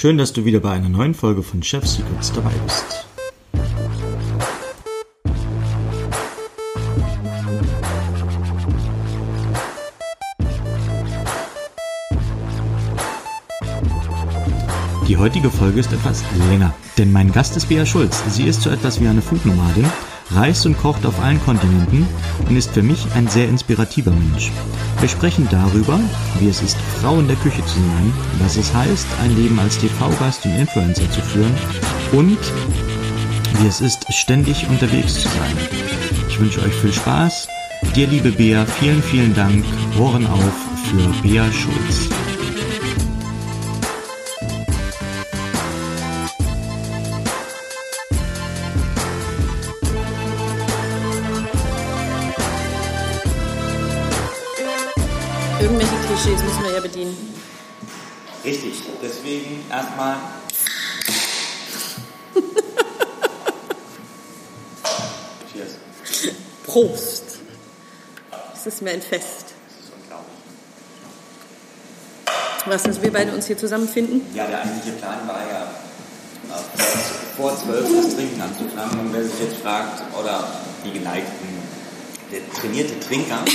Schön, dass du wieder bei einer neuen Folge von Chef Secrets dabei bist. Die heutige Folge ist etwas länger, denn mein Gast ist Bea Schulz. Sie ist so etwas wie eine Foodnomadin, reist und kocht auf allen Kontinenten und ist für mich ein sehr inspirativer Mensch. Wir sprechen darüber, wie es ist, Frau in der Küche zu sein, was es heißt, ein Leben als TV-Gast und Influencer zu führen und wie es ist, ständig unterwegs zu sein. Ich wünsche euch viel Spaß. Dir, liebe Bea, vielen, vielen Dank. Ohren auf für Bea Schulz. Irgendwelche Klischees müssen wir ja bedienen. Richtig, deswegen erstmal. Cheers. Prost. Es ist mir ein Fest. Das ist unglaublich. Was, dass wir beide uns hier zusammenfinden? Ja, der eigentliche Plan war ja, vor 12 das Trinken anzufangen. Und wer sich jetzt fragt, oder die geneigten, der trainierte Trinker,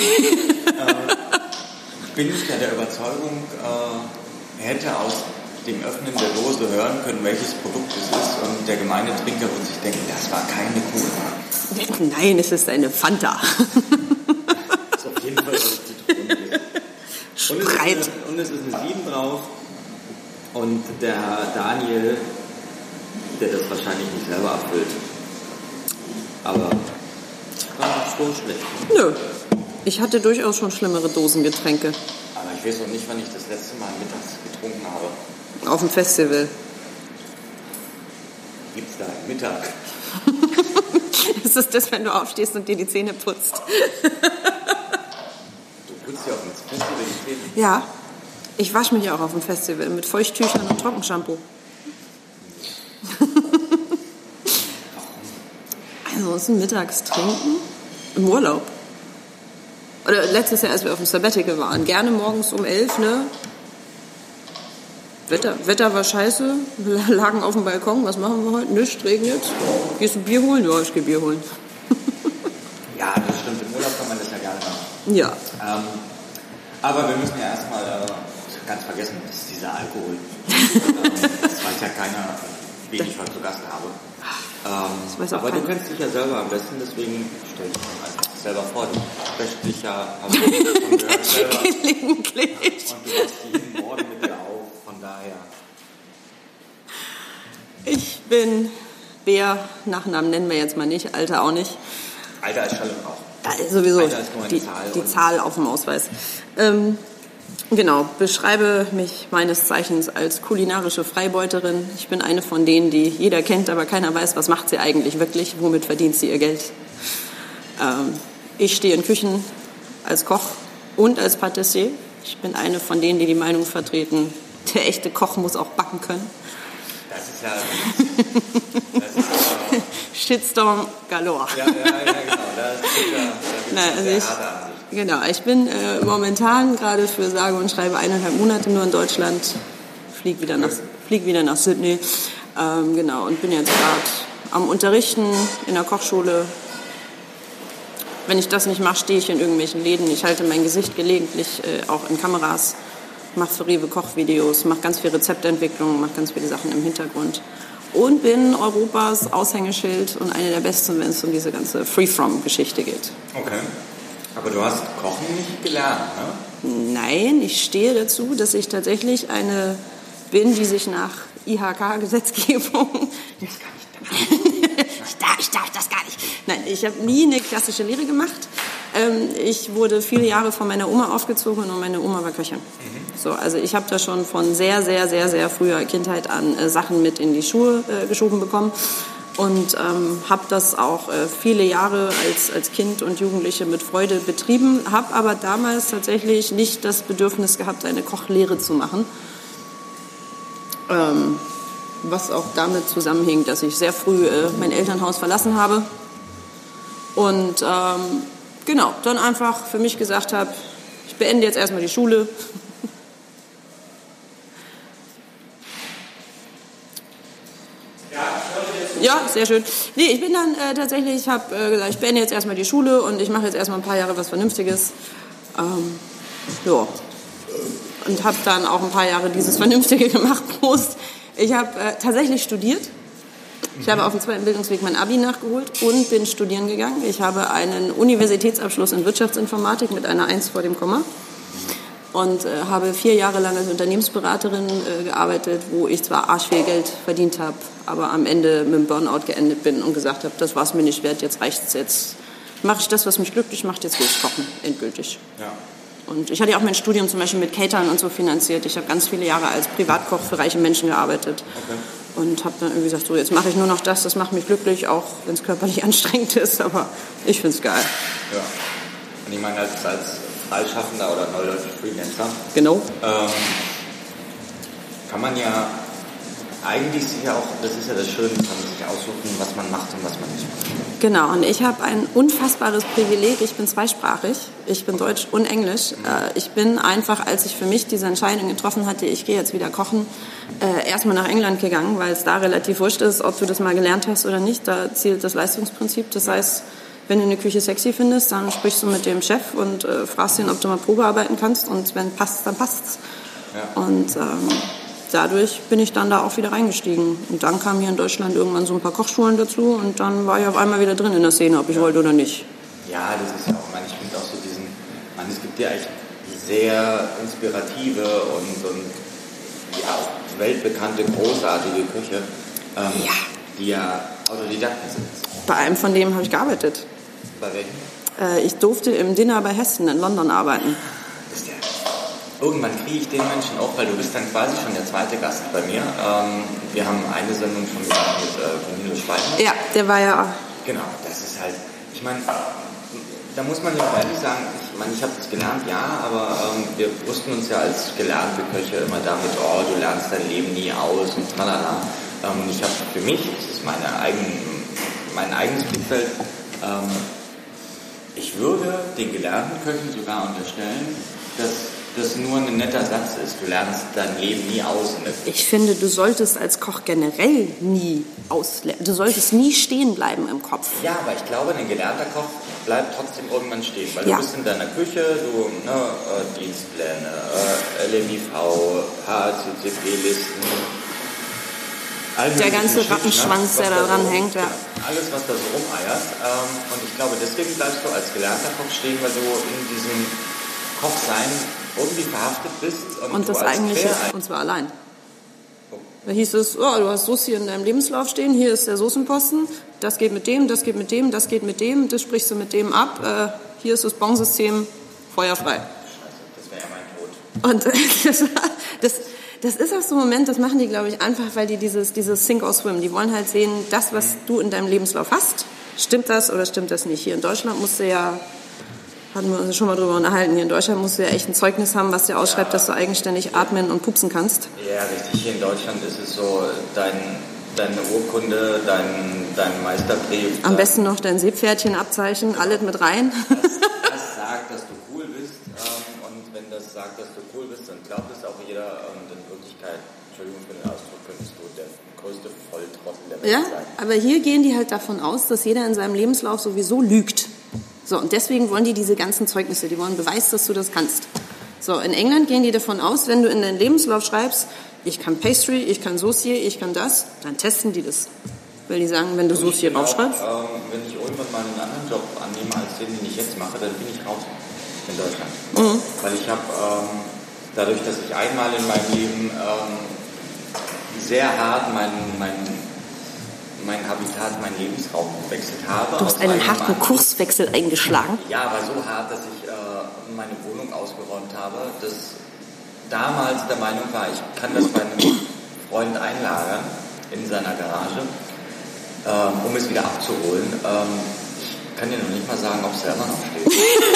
bin ich ja der Überzeugung, hätte aus dem Öffnen der Dose hören können, welches Produkt es ist, und der gemeine Trinker wird sich denken, das war keine Cola. Nein, es ist eine Fanta. Das ist auf jeden Fall was Zitrone. Spreit. Und es ist eine 7 drauf, und der Daniel, der das wahrscheinlich nicht selber abfüllt. Aber war nicht so schlecht. Nö. Ich hatte durchaus schon schlimmere Dosengetränke. Aber ich weiß auch nicht, wann ich das letzte Mal mittags getrunken habe. Auf dem Festival. Gibt's da einen Mittag? Ist das das, wenn du aufstehst und dir die Zähne putzt? Du putzt ja auf dem Festival die Zähne? Ja. Ich wasche mich auch auf dem Festival mit Feuchttüchern und Trockenshampoo. Also, ist ein Mittagstrinken im Urlaub. Oder letztes Jahr, als wir auf dem Sabbatical waren, gerne morgens um 11, ne? Wetter war scheiße, wir lagen auf dem Balkon, was machen wir heute? Nichts, regnet. Gehst du Bier holen? Ja, ich gehe Bier holen. Ja, das stimmt, im Urlaub kann man das ja gerne machen. Ja. Aber wir müssen ja erstmal ganz vergessen, das ist dieser Alkohol. Das weiß ja keiner, wen ich heute zu Gast habe. Aber du kennst dich ja selber am besten, deswegen stell dich mal einfach selber vor. Du wäschst dich ja, hast du schon gehört, selber. Gelegentlich. Und du hast jeden Morgen mit dir auf, von daher. Ich bin Bea, Nachnamen nennen wir jetzt mal nicht, Alter auch nicht. Alter ist Schall und Rauch. Da ist sowieso Alter ist nur eine Zahl. Die Zahl auf dem Ausweis. Genau, beschreibe mich meines Zeichens als kulinarische Freibeuterin. Ich bin eine von denen, die jeder kennt, aber keiner weiß, was macht sie eigentlich wirklich, womit verdient sie ihr Geld. Ich stehe in Küchen als Koch und als Patissier. Ich bin eine von denen, die die Meinung vertreten, der echte Koch muss auch backen können. Das ist ja... Shitstorm galore. Ja, genau. Das ist Genau, ich bin momentan gerade für sage und schreibe 1,5 Monate nur in Deutschland, flieg wieder nach Sydney, genau, und bin jetzt gerade am Unterrichten in der Kochschule. Wenn ich das nicht mache, stehe ich in irgendwelchen Läden. Ich halte mein Gesicht gelegentlich auch in Kameras, mache für Rewe Kochvideos, mache ganz viel Rezeptentwicklung, mache ganz viele Sachen im Hintergrund. Und bin Europas Aushängeschild und eine der Besten, wenn es um diese ganze Free-From-Geschichte geht. Okay. Aber du hast Kochen nicht gelernt, ne? Nein, ich stehe dazu, dass ich tatsächlich eine bin, die sich nach IHK-Gesetzgebung... Ich darf das gar nicht. Nein, ich habe nie eine klassische Lehre gemacht. Ich wurde viele Jahre von meiner Oma aufgezogen und meine Oma war Köchin. So, also ich habe da schon von sehr, sehr, sehr, sehr früher Kindheit an Sachen mit in die Schuhe geschoben bekommen. Und habe das auch viele Jahre als Kind und Jugendliche mit Freude betrieben, habe aber damals tatsächlich nicht das Bedürfnis gehabt, eine Kochlehre zu machen. Was auch damit zusammenhing, dass ich sehr früh mein Elternhaus verlassen habe. Und genau, dann einfach für mich gesagt habe, ich beende jetzt erstmal die Schule. Ja, sehr schön. Nee, ich bin dann tatsächlich, ich habe gesagt, ich beende jetzt erstmal die Schule und ich mache jetzt erstmal ein paar Jahre was Vernünftiges. Ja. Und habe dann auch ein paar Jahre dieses Vernünftige gemacht. Prost. Ich habe tatsächlich studiert. Ich habe auf dem zweiten Bildungsweg mein Abi nachgeholt und bin studieren gegangen. Ich habe einen Universitätsabschluss in Wirtschaftsinformatik mit einer 1 vor dem Komma und habe 4 Jahre lang als Unternehmensberaterin gearbeitet, wo ich zwar arschviel Geld verdient habe, aber am Ende mit dem Burnout geendet bin und gesagt habe, das war es mir nicht wert, jetzt reicht's, jetzt mache ich das, was mich glücklich macht, jetzt will ich kochen, endgültig. Ja. Und ich hatte ja auch mein Studium zum Beispiel mit Catern und so finanziert. Ich habe ganz viele Jahre als Privatkoch für reiche Menschen gearbeitet. Okay. Und habe dann irgendwie gesagt, so jetzt mache ich nur noch das macht mich glücklich, auch wenn es körperlich anstrengend ist, aber ich finde es geil. Ja. Und ich meine, als Freischaffender oder neudeutsch Freelancer, genau. Kann man ja eigentlich sicher auch, das ist ja das Schöne, kann man sich aussuchen, was man macht und was man nicht macht. Genau, und ich habe ein unfassbares Privileg. Ich bin zweisprachig. Ich bin Deutsch und Englisch. Ich bin einfach, als ich für mich diese Entscheidung getroffen hatte, ich gehe jetzt wieder kochen, erstmal nach England gegangen, weil es da relativ wurscht ist, ob du das mal gelernt hast oder nicht. Da zielt das Leistungsprinzip. Das heißt, wenn du eine Küche sexy findest, dann sprichst du mit dem Chef und fragst ihn, ob du mal Probe arbeiten kannst. Und wenn passt, dann passt's. Ja. Und dadurch bin ich dann da auch wieder reingestiegen. Und dann kamen hier in Deutschland irgendwann so ein paar Kochschulen dazu und dann war ich auf einmal wieder drin in der Szene, ob ich wollte oder nicht. Ja, das ist ja auch, ich finde auch so es gibt ja echt sehr inspirative und ja, auch weltbekannte, großartige Köche, die ja Autodidakten sind. Bei einem von denen habe ich gearbeitet. Bei welchem? Ich durfte im Dinner bei Hessen in London arbeiten. Irgendwann kriege ich den Menschen auch, weil du bist dann quasi schon der zweite Gast bei mir. Wir haben eine Sendung schon gemacht mit Camillo Schweigner. Ja, der war ja... Genau, das ist halt... Ich meine, da muss man ja auch ehrlich sagen, ich habe das gelernt, ja, aber wir wussten uns ja als gelernte Köche immer damit, du lernst dein Leben nie aus und tralala. Ich habe für mich, das ist mein eigenes Blickfeld, ich würde den gelernten Köchen sogar unterstellen, dass das nur ein netter Satz ist. Du lernst dein Leben nie aus. Ich finde, du solltest als Koch generell nie auslernen. Du solltest nie stehen bleiben im Kopf. Ja, aber ich glaube, ein gelernter Koch bleibt trotzdem irgendwann stehen. Weil du bist in deiner Küche, Dienstpläne, LMIV, HACCP-Listen. Der ganze Rattenschwanz, der da dran hängt. Ja. Alles, was da so rumeiert. Und ich glaube, deswegen bleibst du als gelernter Koch stehen, weil du in diesem Kochsein irgendwie verhaftet bist. Und das eigentlich ist, und zwar allein. Da hieß es, du hast Soße in deinem Lebenslauf stehen, hier ist der Soßenposten, das geht mit dem, das geht mit dem, das geht mit dem, das sprichst du mit dem ab, hier ist das Bon-System, feuerfrei. Scheiße, das wäre ja mein Tod. Und das ist auch so ein Moment, das machen die, glaube ich, einfach, weil die dieses Sink or Swim, die wollen halt sehen, das, was du in deinem Lebenslauf hast, stimmt das oder stimmt das nicht? Hier in Deutschland musst du ja... Hatten wir uns schon mal drüber unterhalten. Hier in Deutschland musst du ja echt ein Zeugnis haben, was dir ausschreibt, dass du eigenständig atmen und pupsen kannst. Ja, richtig. Hier in Deutschland ist es so, deine Urkunde, dein Meisterbrief. Am besten noch dein Seepferdchenabzeichen, alles mit rein. Das sagt, dass du cool bist. Und wenn das sagt, dass du cool bist, dann glaubt es auch jeder. Und in Wirklichkeit, Entschuldigung für den Ausdruck, könntest du der größte Volltrottel der Welt sein. Aber hier gehen die halt davon aus, dass jeder in seinem Lebenslauf sowieso lügt. So, und deswegen wollen die diese ganzen Zeugnisse, die wollen Beweis, dass du das kannst. So, in England gehen die davon aus, wenn du in deinen Lebenslauf schreibst, ich kann Pastry, ich kann Saucier, ich kann das, dann testen die das. Weil die sagen, wenn du Saucier draufschreibst. Wenn ich irgendwann mal einen anderen Job annehme als den ich jetzt mache, dann bin ich raus in Deutschland. Weil ich habe, dadurch, dass ich einmal in meinem Leben sehr hart mein Habitat, mein Lebensraum gewechselt habe. Du hast einen harten Kurswechsel eingeschlagen? Ja, aber so hart, dass ich meine Wohnung ausgeräumt habe, dass damals der Meinung war, ich kann das bei einem Freund einlagern in seiner Garage, um es wieder abzuholen. Ich kann dir noch nicht mal sagen, ob es selber noch steht.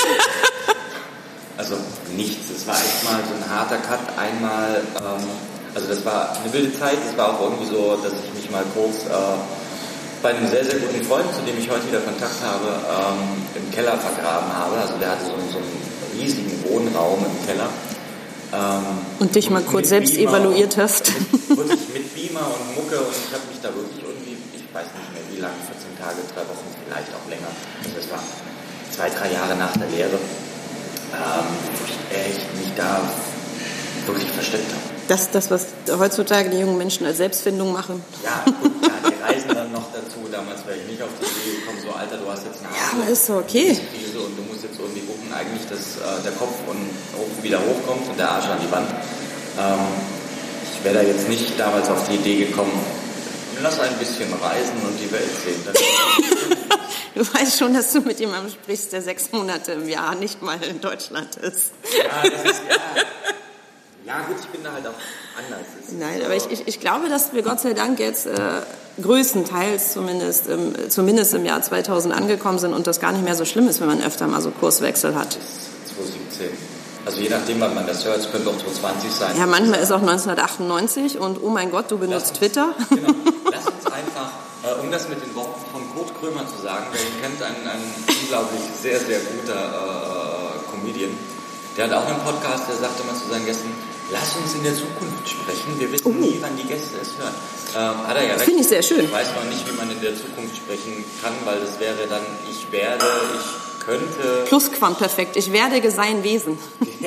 Also nichts. Es war echt mal so ein harter Cut. Einmal, also das war eine wilde Zeit. Es war auch irgendwie so, dass ich mich mal kurz bei einem sehr, sehr guten Freund, zu dem ich heute wieder Kontakt habe, im Keller vergraben habe. Also der hatte so einen riesigen Wohnraum im Keller. Und dich mal kurz selbst evaluiert hast. Wirklich mit Beamer und Mucke, und ich habe mich da wirklich irgendwie, ich ich weiß nicht mehr wie lange, 14 Tage, 3 Wochen, vielleicht auch länger. Also das war 2-3 Jahre nach der Lehre, wo ich echt mich da wirklich versteckt habe. Das, was heutzutage die jungen Menschen als Selbstfindung machen. Ja, gut, ja, die reisen dann noch dazu. Damals wäre ich nicht auf die Idee gekommen, so Alter, du hast jetzt eine aber ist so okay. Krise und du musst jetzt irgendwie gucken, eigentlich, dass der Kopf wieder hochkommt und der Arsch an die Wand. Ich wäre da jetzt nicht damals auf die Idee gekommen, lass ein bisschen reisen und die Welt sehen. Du weißt schon, dass du mit jemandem sprichst, der 6 Monate im Jahr nicht mal in Deutschland ist. Ja, das ist ja gut, ich bin da halt auch anders. Nein, aber ich glaube, dass wir Gott sei Dank jetzt größtenteils zumindest im Jahr 2000 angekommen sind und das gar nicht mehr so schlimm ist, wenn man öfter mal so Kurswechsel hat. 2017. Also je nachdem, wann man das hört, es könnte auch 2020 sein. Ja, manchmal ist auch 1998 und oh mein Gott, du benutzt Twitter. Genau. Lass uns einfach, um das mit den Worten von Kurt Krömer zu sagen, wer ihn kennt, ein unglaublich sehr, sehr guter Comedian, der hat auch einen Podcast, der sagt immer zu seinen Gästen, lass uns in der Zukunft sprechen, wir wissen nie, wann die Gäste es hören. Hat er ja recht. Finde ich sehr schön. Ich weiß noch nicht, wie man in der Zukunft sprechen kann, weil das wäre dann, ich werde, ich könnte... Plusquamperfekt, ich werde sein Wesen. Ja.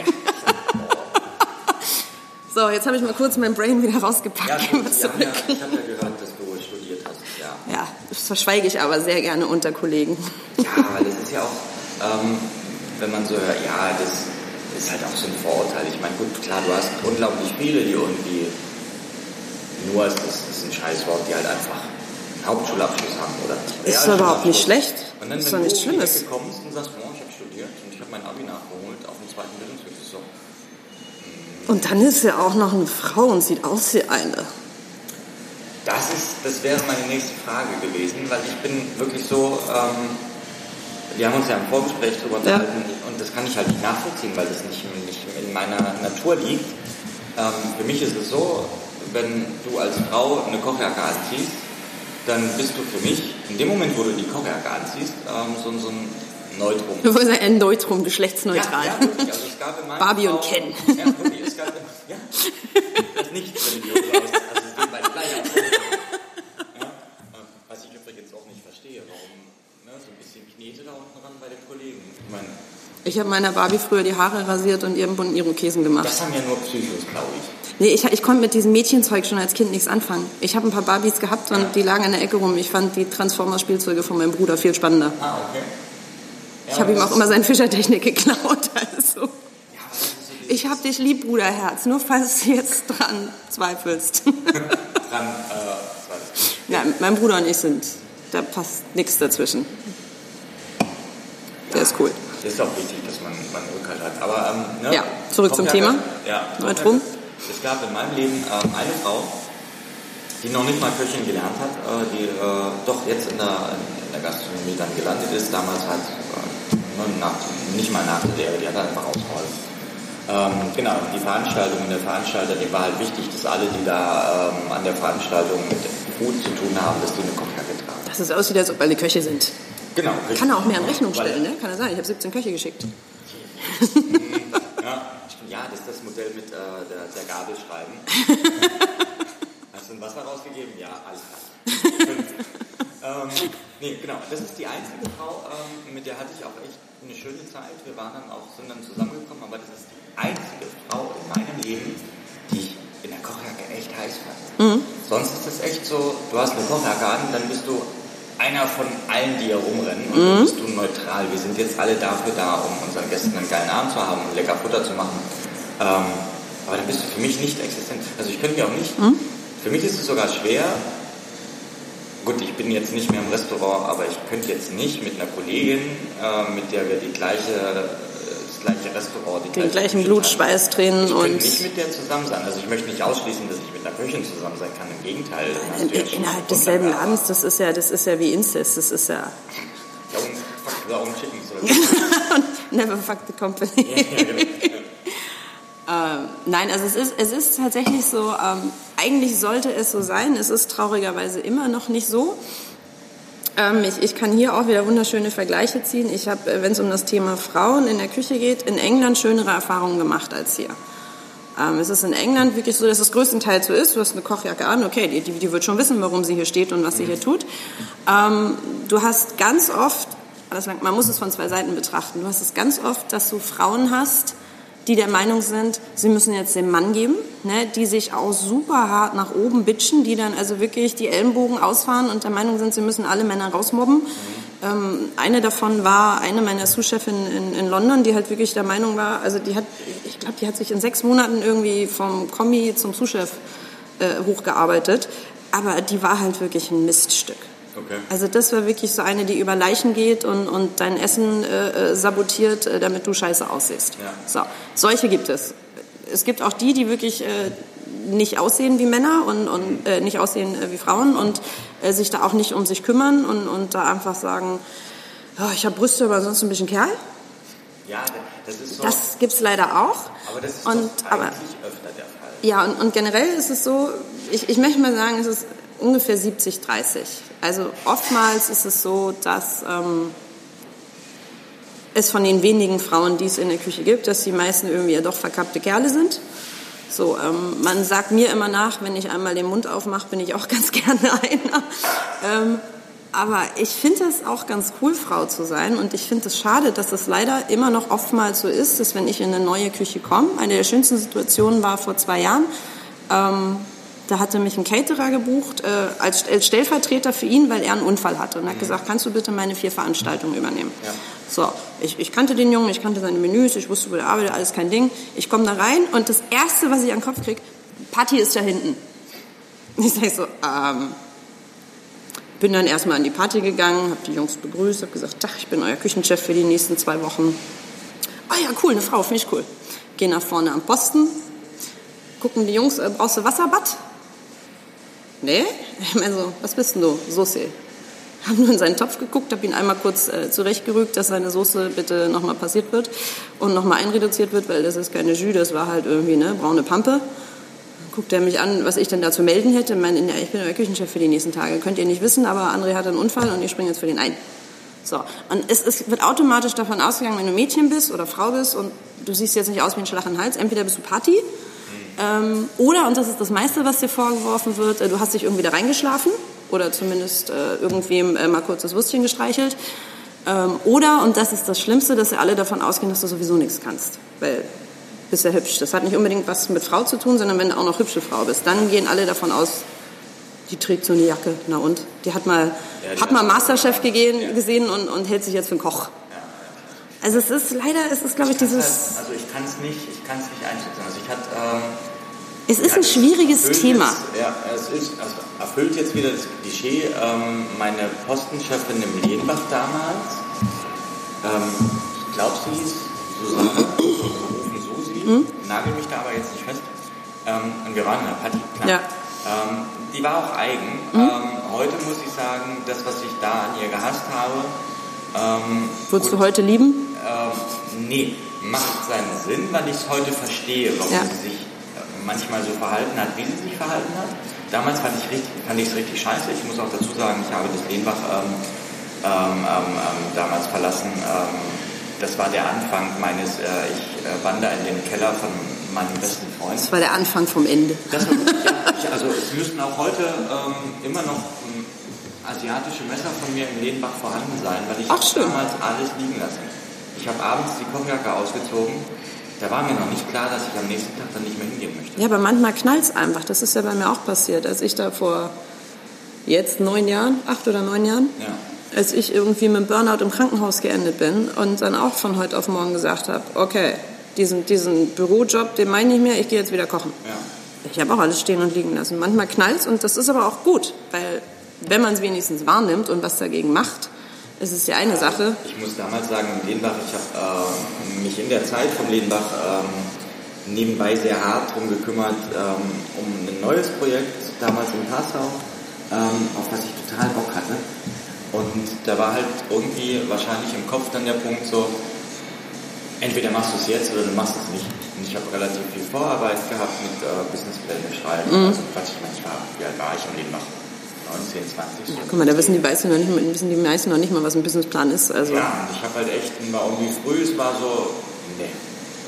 So, jetzt habe ich mal kurz mein Brain wieder rausgepackt. Ja, gut, ich habe ja gehört, dass du studiert hast. Ja, das verschweige ich aber sehr gerne unter Kollegen. Ja, weil das ist ja auch, wenn man so hört, ja, das ist halt auch so ein Vorurteil. Ich meine, gut, klar, du hast unglaublich viele, die irgendwie nur, das ist ein Scheißwort, die halt einfach einen Hauptschulabschluss haben, oder? Ist doch überhaupt nicht schlecht. Und dann, ist doch nichts Schlimmes. Wenn du kommst und sagst, oh, ich habe studiert und ich habe mein Abi nachgeholt auf dem 2. Bildungsweg, so. Und dann ist sie auch noch eine Frau und sieht aus wie eine. Das wäre meine nächste Frage gewesen, weil ich bin wirklich so, wir haben uns ja im Vorgespräch darüber unterhalten und das kann ich halt nicht nachvollziehen, weil das nicht in meiner Natur liegt. Für mich ist es so, wenn du als Frau eine Kochjacke anziehst, dann bist du für mich, in dem Moment, wo du die Kochjacke anziehst, so ein Neutrum. Du bist ein Neutrum, geschlechtsneutral. Ja, wirklich. Also es gab in meinem Barbie Frau, und Ken. Ja, wirklich, es gab, ja, das ist nicht religiös aus, also es geht beide gleich aus. Ja, was ich übrigens auch nicht verstehe, warum so ein bisschen Knete da unten ran bei den Kollegen. Ich habe meiner Barbie früher die Haare rasiert und ihren bunten Irokesen gemacht. Das haben ja nur Psychos, glaube ich. Nee, ich konnte mit diesem Mädchenzeug schon als Kind nichts anfangen. Ich habe ein paar Barbies gehabt und die lagen in der Ecke rum. Ich fand die Transformers-Spielzeuge von meinem Bruder viel spannender. Ah, okay. Ja, ich habe ihm auch immer seine Fischertechnik geklaut. Also. Ich hab dich lieb, Bruderherz, nur falls du jetzt dran zweifelst. Ja, mein Bruder und ich da passt nichts dazwischen. Der ist cool. Das ist auch wichtig, dass man Rückhalt hat. Aber, ja, zurück zum Thema. Ja, Neutrum. Es gab in meinem Leben eine Frau, die noch nicht mal Köchin gelernt hat, die doch jetzt in der Gastronomie dann gelandet ist. Damals halt nicht mal nach der Lehre, die hat einfach ausgeholfen. Genau, die Veranstaltung und der Veranstalter, dem war halt wichtig, dass alle, die da an der Veranstaltung mit Food zu tun haben, dass die eine Kochjacke tragen. Das ist aussieht, als ob alle Köche sind. Genau. Richtig. Kann er auch mehr in Rechnung stellen, ne? Kann er sein. Ich habe 17 Köche geschickt. Ja, das ist das Modell mit der Gabel schreiben. Hast du ein Wasser rausgegeben? Ja, alles klar. Nee, genau. Das ist die einzige Frau, mit der hatte ich auch echt eine schöne Zeit. Wir sind dann zusammengekommen, aber das ist die einzige Frau in meinem Leben, die ich in der Kochjacke echt heiß fand. Mhm. Sonst ist es echt so, du hast eine Kochjacke an, dann bist du einer von allen, die hier rumrennen und dann bist du neutral. Wir sind jetzt alle dafür da, um unseren Gästen einen geilen Abend zu haben und lecker Futter zu machen. Aber dann bist du für mich nicht existent. Also ich könnte mir auch nicht, für mich ist es sogar schwer, gut, ich bin jetzt nicht mehr im Restaurant, aber ich könnte jetzt nicht mit einer Kollegin, mit der wir das gleiche Restaurant, den gleichen Blut, Schweiß, Tränen und... Ich könnte nicht mit der zusammen sein. Also ich möchte nicht ausschließen, dass ich mit einer Köchin zusammen sein kann. Im Gegenteil. Innerhalb desselben Ladens, das ist ja wie Inzest. Das ist ja... Darum schicken soll. Never fuck the company. Ja, genau. Nein, also es ist tatsächlich so, eigentlich sollte es so sein, es ist traurigerweise immer noch nicht so. Ich kann hier auch wieder wunderschöne Vergleiche ziehen. Ich habe, wenn es um das Thema Frauen in der Küche geht, in England schönere Erfahrungen gemacht als hier. Es ist in England wirklich so, dass es größtenteils so ist. Du hast eine Kochjacke an, okay, die wird schon wissen, warum sie hier steht und was sie hier tut. Du hast ganz oft, man muss es von zwei Seiten betrachten, du hast es ganz oft, dass du Frauen hast, die der Meinung sind, sie müssen jetzt dem Mann geben, ne, die sich auch super hart nach oben bitchen, die dann also wirklich die Ellenbogen ausfahren und der Meinung sind, sie müssen alle Männer rausmobben. Eine davon war eine meiner Sous-Chefinnen in London, die halt wirklich der Meinung war, also die hat sich in 6 Monaten irgendwie vom Kommi zum Sous-Chef hochgearbeitet, aber die war halt wirklich ein Miststück. Okay. Also das war wirklich so eine, die über Leichen geht und dein Essen sabotiert, damit du scheiße aussiehst. Ja. So, solche gibt es. Es gibt auch die wirklich nicht aussehen wie Männer und nicht aussehen wie Frauen und sich da auch nicht um sich kümmern und da einfach sagen, oh, ich habe Brüste, aber sonst ein bisschen Kerl. Ja, das ist so. Das gibt's leider auch. Aber das ist eigentlich öfter der Fall. Ja, und generell ist es so, ich möchte mal sagen, es ist ungefähr 70-30. Also oftmals ist es so, dass es von den wenigen Frauen, die es in der Küche gibt, dass die meisten irgendwie ja doch verkappte Kerle sind. So, man sagt mir immer nach, wenn ich einmal den Mund aufmache, bin ich auch ganz gerne einer. Aber ich finde es auch ganz cool, Frau zu sein. Und ich finde es schade, dass es leider immer noch oftmals so ist, dass wenn ich in eine neue Küche komme, eine der schönsten Situationen war vor 2 Jahren, da hatte mich ein Caterer gebucht als Stellvertreter für ihn, weil er einen Unfall hatte. Und er hat gesagt, kannst du bitte meine 4 Veranstaltungen übernehmen? Ja. So, ich kannte den Jungen, ich kannte seine Menüs, ich wusste, wo der arbeitet, alles kein Ding. Ich komme da rein und das Erste, was ich an den Kopf kriege, Patti ist da hinten. Ich sage so, bin dann erstmal an die Party gegangen, habe die Jungs begrüßt, habe gesagt, Tag, ich bin euer Küchenchef für die nächsten 2 Wochen. Ah ja, cool, eine Frau, finde ich cool. Geh nach vorne am Posten, gucken die Jungs, brauchst du Wasserbad? Nee? Also, was bist denn du? Soße. Hab nur in seinen Topf geguckt, habe ihn einmal kurz zurechtgerügt, dass seine Soße bitte nochmal passiert wird und nochmal einreduziert wird, weil das ist keine Jus, das war halt irgendwie eine braune Pampe. Dann guckt er mich an, was ich denn da zu melden hätte. Ich meine, ich bin euer Küchenchef für die nächsten Tage. Könnt ihr nicht wissen, aber André hat einen Unfall und ich springe jetzt für den ein. So, und es wird automatisch davon ausgegangen, wenn du Mädchen bist oder Frau bist und du siehst jetzt nicht aus wie ein Schlachen Hals, entweder bist du Party oder, und das ist das meiste, was dir vorgeworfen wird, du hast dich irgendwie da reingeschlafen oder zumindest irgendwem mal kurz das Würstchen gestreichelt. Oder, und das ist das Schlimmste, dass sie alle davon ausgehen, dass du sowieso nichts kannst, weil du bist ja hübsch. Das hat nicht unbedingt was mit Frau zu tun, sondern wenn du auch noch hübsche Frau bist, dann gehen alle davon aus, die trägt so eine Jacke, na und? Die hat mal Masterchef gesehen und hält sich jetzt für einen Koch. Also es ist glaube ich, dieses... Also ich kann es nicht einschätzen. Also es ist ein schwieriges Thema. Es erfüllt jetzt wieder das Klischee. Meine Postenchefin im Lehnbach damals, ich glaube, sie hieß Susanne, Susi, nagel mich da aber jetzt nicht fest. Und wir waren in der Party, klar. Ja. Die war auch eigen. Heute muss ich sagen, das, was ich da an ihr gehasst habe... Würdest du heute lieben? Nee, macht seinen Sinn, weil ich es heute verstehe, warum sie sich manchmal so verhalten hat, wie sie sich verhalten hat. Damals fand ich es richtig scheiße. Ich muss auch dazu sagen, ich habe das Lehnbach damals verlassen. Das war der Anfang meines, ich wandere in den Keller von meinem besten Freund. Das war der Anfang vom Ende. Also es müssten auch heute immer noch asiatische Messer von mir im Lehnbach vorhanden sein, weil ich damals alles liegen lassen. Ich habe abends die Kochjacke ausgezogen. Da war mir noch nicht klar, dass ich am nächsten Tag dann nicht mehr hingehen möchte. Ja, aber manchmal knallt's einfach. Das ist ja bei mir auch passiert. Als ich da vor jetzt 9 Jahren, 8 oder 9 Jahren, als ich irgendwie mit dem Burnout im Krankenhaus geendet bin und dann auch von heute auf morgen gesagt habe, okay, diesen Bürojob, den meine ich nicht mehr, ich gehe jetzt wieder kochen. Ja. Ich habe auch alles stehen und liegen lassen. Manchmal knallt's und das ist aber auch gut, weil wenn man es wenigstens wahrnimmt und was dagegen macht, ist es ja eine Sache. Ich muss damals sagen, im Lehnbach, ich habe mich in der Zeit vom Lehnbach nebenbei sehr hart darum gekümmert, um ein neues Projekt, damals in Passau, auf das ich total Bock hatte. Und da war halt irgendwie wahrscheinlich im Kopf dann der Punkt so, entweder machst du es jetzt oder du machst es nicht. Und ich habe relativ viel Vorarbeit gehabt mit Businesspläne schreiben. Also wie alt war ich im Lehnbach? 19, 20. Ja, guck mal, da wissen die meisten noch nicht mal, was ein Businessplan ist. Also. Ja, und ich habe halt echt, war irgendwie früh, es war so, nee.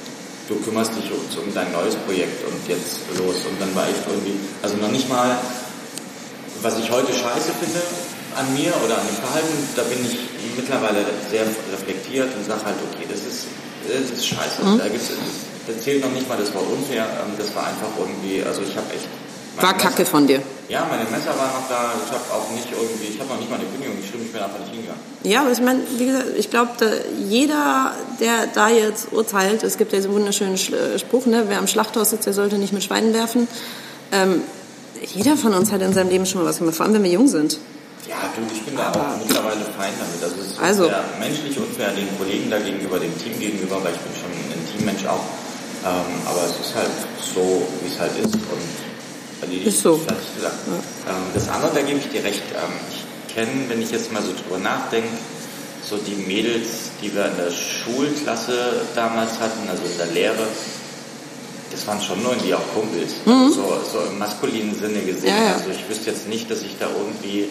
du kümmerst dich um dein neues Projekt und jetzt los. Und dann war ich irgendwie, also noch nicht mal, was ich heute scheiße finde an mir oder an dem Verhalten, da bin ich mittlerweile sehr reflektiert und sage halt, okay, das ist scheiße. Da zählt noch nicht mal das Wort unfair, das war einfach irgendwie, also ich habe echt... War Kacke von dir. Ja, meine Messer waren noch da, ich habe noch nicht mal eine Kündigung geschrieben, ich bin einfach nicht hingegangen. Ja, aber ich meine, wie gesagt, ich glaube, jeder, der da jetzt urteilt, es gibt ja diesen wunderschönen Spruch, ne, wer am Schlachthaus sitzt, der sollte nicht mit Schweinen werfen. Jeder von uns hat in seinem Leben schon mal was gemacht, vor allem wenn wir jung sind. Ja, du, ich bin da auch mittlerweile fein damit. Also es ist sehr menschlich unfair den Kollegen da gegenüber, dem Team gegenüber, weil ich bin schon ein Teammensch auch. Aber es ist halt so, wie es halt ist. Und ist so. Ja. Das andere, da gebe ich dir recht. Ich kenne, wenn ich jetzt mal so drüber nachdenke, so die Mädels, die wir in der Schulklasse damals hatten, also in der Lehre, das waren schon nur irgendwie auch Kumpels. Also so im maskulinen Sinne gesehen. Ja. Also ich wüsste jetzt nicht, dass ich da irgendwie...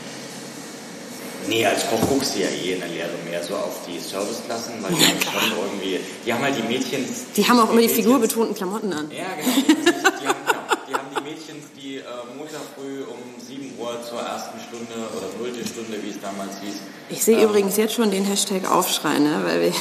Nee, als Koch guckst du ja in der Lehre mehr so auf die Serviceklassen, weil die haben schon irgendwie... Die haben halt die Mädchen... Die haben auch immer die figurbetonten Klamotten an. Ja, genau. Die haben die Mädchen, die Montag früh um 7 Uhr zur ersten Stunde oder 0. Stunde, wie es damals hieß. Ich sehe übrigens jetzt schon den Hashtag Aufschrei, ne? Weil wir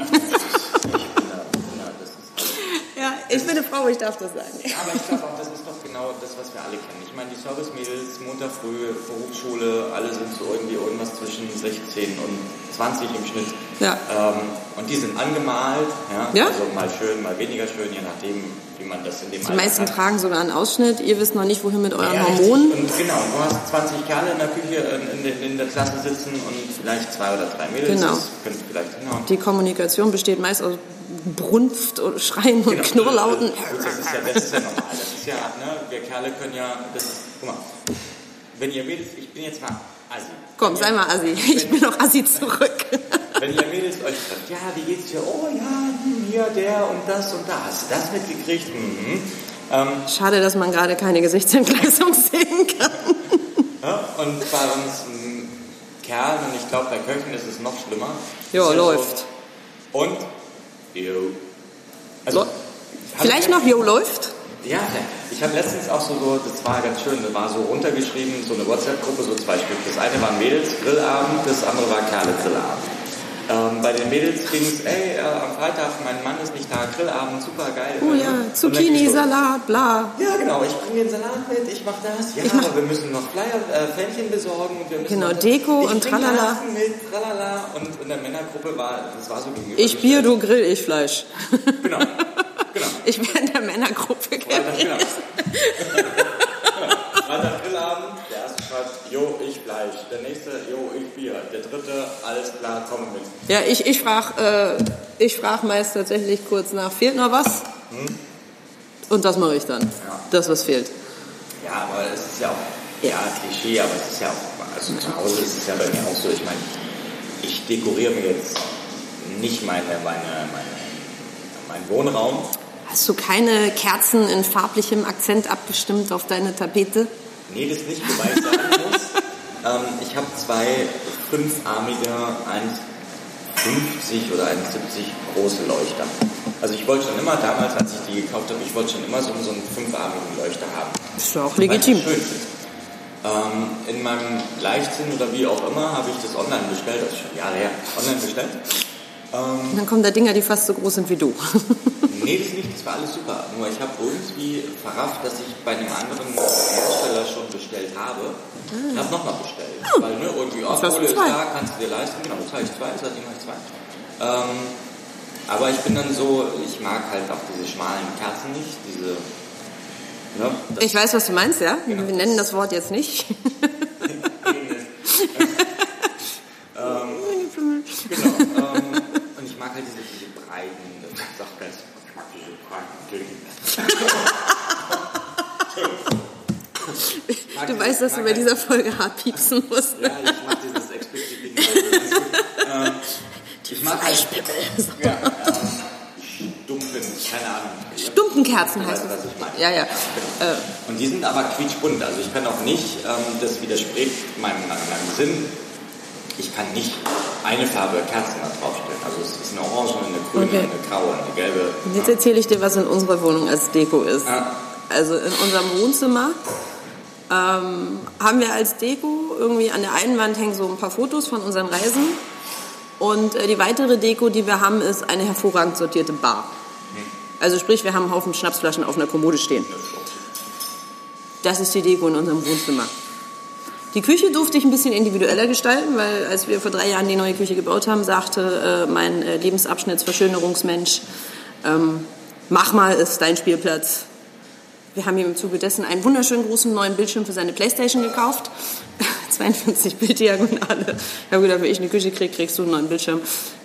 ich bin eine Frau, ich darf das sagen. Aber ich glaube auch, das ist doch genau das, was wir alle kennen. Ich meine, die Service-Mädels, Montag früh, Berufsschule, alle sind so irgendwie irgendwas zwischen 16 und 20 im Schnitt. Ja. Und die sind angemalt, ja? Also mal schön, mal weniger schön, je nachdem, wie man das in dem Alter hat. Die meisten tragen sogar einen Ausschnitt, ihr wisst noch nicht, wohin mit euren Hormonen. Und genau, du hast 20 Kerle in der Küche, in der Klasse sitzen und vielleicht 2 oder 3 Mädels. Genau. Das könnte vielleicht hinhauen. Die Kommunikation besteht meist aus Brunft und Schreien und Knurrlauten. Das ist ja normal. Das ist ja, ne, wir Kerle können ja, guck mal, wenn ihr Mädels, ich bin jetzt mal Assi. Komm, sei mal Assi. Ich bin auch Assi zurück. Wenn ihr Mädels euch trefft, ja, wie geht's dir? Oh ja, hier, der und das und da. Hast du das mitgekriegt? Schade, dass man gerade keine Gesichtsentgleisung sehen kann. Ja, und bei uns Kerlen, und ich glaube, bei Köchen ist es noch schlimmer. Ja, läuft. So, und also, vielleicht noch läuft? Ja, ich habe letztens auch so, das war ganz schön, das war so runtergeschrieben, so eine WhatsApp-Gruppe, so 2 Stück. Das eine war Mädels-Grillabend, das andere war Kerle-Grillabend. Bei den Mädels ging es, am Freitag, mein Mann ist nicht da, Grillabend, super geil. Oh ja, Zucchini, Salat, bla. Ja, genau, ich bringe den Salat mit, ich mache das. Ja, aber wir müssen noch Fännchen besorgen. Und wir müssen genau, Deko und tralala. Mit, tralala. Und in der Männergruppe das war so gegenüber. Ich Bier, du Grill, ich Fleisch. Genau. Ich bin in der Männergruppe gewesen. Freitag Grillabend, der erste schreibt, jo, ich Fleisch. Der nächste, jo, ich Bier. Der dritte, alles klar, komm mit. Ja, ich frag meist tatsächlich kurz nach, fehlt noch was? Und das mache ich dann. Ja. Das, was fehlt. Ja, aber es ist ja auch, Klischee, aber es ist ja auch, also zu Hause ist es ja bei mir auch so, ich meine, ich dekoriere mir jetzt nicht meinen Wohnraum. Hast du keine Kerzen in farblichem Akzent abgestimmt auf deine Tapete? Nee, das nicht, wobei ich sagen muss, ich habe 2 5-armige, 1,50 oder 1,70 große Leuchter. Also ich wollte schon immer, damals als ich die gekauft habe, ich wollte schon immer so einen 5-armigen Leuchter haben. Das ist ja auch legitim. Schön. In meinem Leichtsinn oder wie auch immer habe ich das online bestellt, das ist schon Jahre her, online bestellt. Und dann kommen da Dinger, die fast so groß sind wie du. Nee, das nicht, das war alles super. Nur ich habe irgendwie verrafft, dass ich bei einem anderen Hersteller schon bestellt habe. Ich habe nochmal bestellt. Weil irgendwie, Kohle ist da, kannst du dir leisten. Genau, das habe ich 2, seitdem habe ich 2. Aber ich bin dann so, ich mag halt auch diese schmalen Kerzen nicht, diese... Ja, ich weiß, was du meinst, ja? Genau. Wir nennen das Wort jetzt nicht. Genau. Und ich mag halt diese breiten, das ist auch ganz, ich mag diese breiten Du weißt, dass du bei dieser Folge hart piepsen musst. Ja, ich mag dieses explizit Ding. Ich mag Fleischpimmel. Ja, Stumpen, keine Ahnung. Stumpenkerzen heißt das. Was ich meine. Ja. Und die sind aber quietschbunt. Also ich kann auch nicht, das widerspricht meinem Sinn, ich kann nicht eine Farbe Kerzen da draufstellen. Also es ist eine orange, eine grüne, eine graue, eine gelbe. Und jetzt erzähle ich dir, was in unserer Wohnung als Deko ist. Also in unserem Wohnzimmer haben wir als Deko irgendwie an der einen Wand hängen so ein paar Fotos von unseren Reisen. Und die weitere Deko, die wir haben, ist eine hervorragend sortierte Bar. Also sprich, wir haben einen Haufen Schnapsflaschen auf einer Kommode stehen. Das ist die Deko in unserem Wohnzimmer. Die Küche durfte ich ein bisschen individueller gestalten, weil als wir vor 3 Jahren die neue Küche gebaut haben, sagte mein Lebensabschnittsverschönerungsmensch, mach mal, ist dein Spielplatz. Wir haben ihm im Zuge dessen einen wunderschönen großen neuen Bildschirm für seine Playstation gekauft. 42 Bilddiagonale. Ich habe gedacht, wenn ich eine Küche kriege, kriegst du einen neuen Bildschirm.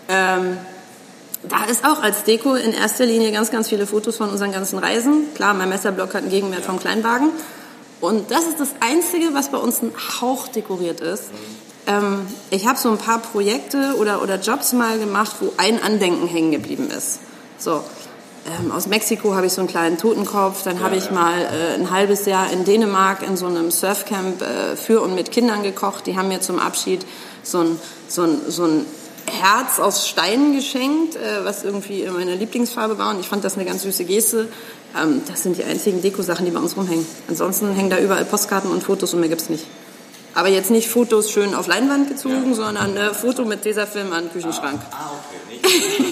Da ist auch als Deko in erster Linie ganz, ganz viele Fotos von unseren ganzen Reisen. Klar, mein Messerblock hat einen Gegenwert vom Kleinwagen. Und das ist das Einzige, was bei uns ein Hauch dekoriert ist. Ich habe so ein paar Projekte oder Jobs mal gemacht, wo ein Andenken hängen geblieben ist. So, aus Mexiko habe ich so einen kleinen Totenkopf. Dann habe ich mal ein halbes Jahr in Dänemark in so einem Surfcamp für und mit Kindern gekocht. Die haben mir zum Abschied so ein Herz aus Stein geschenkt, was irgendwie meine Lieblingsfarbe war. Und ich fand das eine ganz süße Geste. Das sind die einzigen Deko-Sachen, die bei uns rumhängen. Ansonsten hängen da überall Postkarten und Fotos und mehr gibt's nicht. Aber jetzt nicht Fotos schön auf Leinwand gezogen, sondern ein Foto mit Tesafilm an den Küchenschrank. Okay.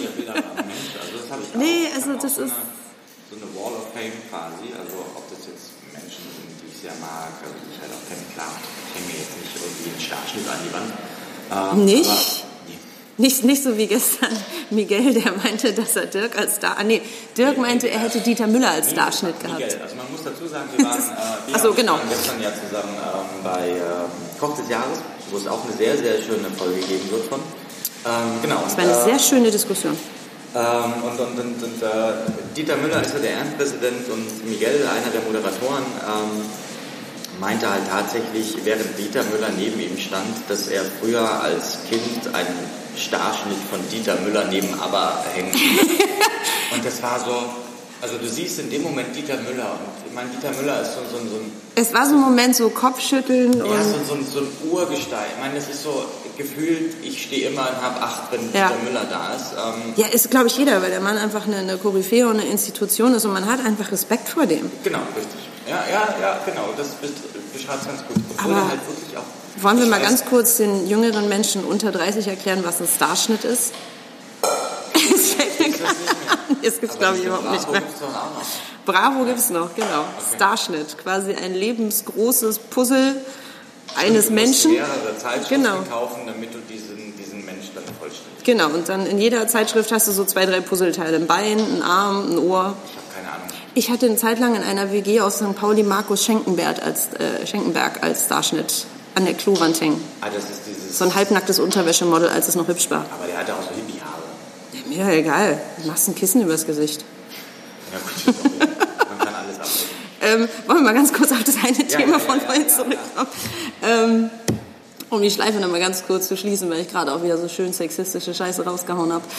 Nee, also das ist so eine Wall of Fame quasi. Also ob das jetzt Menschen sind, die ich sehr mag, also die ich halt auch kenne, klar. Ich hänge mir jetzt nicht irgendwie einen Starschnitt an die Wand. Nicht? Nicht so wie gestern Miguel, der meinte, dass er Dirk als Star... Dirk meinte, er hätte Dieter Müller als Starschnitt gehabt. Miguel, also man muss dazu sagen, wir waren gestern ja zusammen bei Koch des Jahres, wo es auch eine sehr, sehr schöne Folge geben wird von. Genau. Das war eine sehr schöne Diskussion. Und Dieter Müller ist ja der Ehrenpräsident und Miguel, einer der Moderatoren, meinte halt tatsächlich, während Dieter Müller neben ihm stand, dass er früher als Kind einen Starschnitt von Dieter Müller neben ABBA hängt. Und das war so, also du siehst in dem Moment Dieter Müller und ich meine, Dieter Müller ist so ein... Es war so ein Moment so Kopfschütteln und... Ja, so ein Urgestein. Ich meine, das ist so gefühlt, ich stehe immer und habe 8, wenn Dieter Müller da ist. Ja, ist glaube ich jeder, weil der Mann einfach eine Koryphäe und eine Institution ist und man hat einfach Respekt vor dem. Genau, richtig. Ja, genau, das beschreibt es ganz gut. Obwohl Aber halt wirklich auch... Wollen wir mal ganz kurz den jüngeren Menschen unter 30 erklären, was ein Starschnitt ist? Das fällt mir gerade an. Das gibt es, glaube ich, überhaupt nicht mehr. Bravo gibt es noch, genau. Okay. Starschnitt, quasi ein lebensgroßes Puzzle eines Menschen. Du musst mehrere Zeitschriften kaufen, damit du diesen Mensch dann vollständig. Genau, und dann in jeder Zeitschrift hast du so 2, 3 Puzzleteile. Ein Bein, ein Arm, ein Ohr. Ich habe keine Ahnung. Ich hatte eine Zeit lang in einer WG aus St. Pauli Markus Schenkenberg als Starschnitt an der Klowand hängen. Das ist dieses... So ein halbnacktes Unterwäschemodel, als es noch hübsch war. Aber der hatte auch so Hippie-Haare. Ja, mir egal. Du machst ein Kissen übers Gesicht. Ja gut, man kann alles abdecken. Wollen wir mal ganz kurz auf das eine Thema von vorhin zurückkommen? Um die Schleife noch mal ganz kurz zu schließen, weil ich gerade auch wieder so schön sexistische Scheiße rausgehauen habe.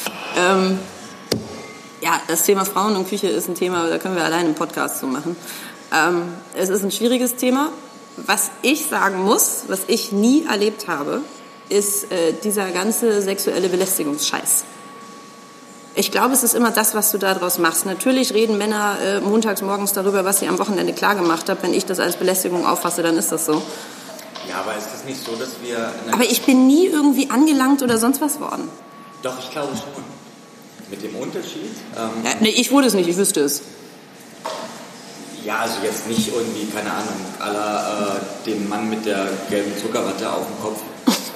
Ja, das Thema Frauen und Küche ist ein Thema, da können wir alleine einen Podcast zu machen. Es ist ein schwieriges Thema. Was ich sagen muss, was ich nie erlebt habe, ist dieser ganze sexuelle Belästigungsscheiß. Ich glaube, es ist immer das, was du daraus machst. Natürlich reden Männer montags morgens darüber, was sie am Wochenende klar gemacht haben. Wenn ich das als Belästigung auffasse, dann ist das so. Ja, aber ist das nicht so, dass wir... Aber ich bin nie irgendwie angelangt oder sonst was worden. Doch, ich glaube schon. Mit dem Unterschied... ich wurde es nicht, ich wüsste es. Ja, also jetzt nicht irgendwie, keine Ahnung, à la den Mann mit der gelben Zuckerwatte auf dem Kopf.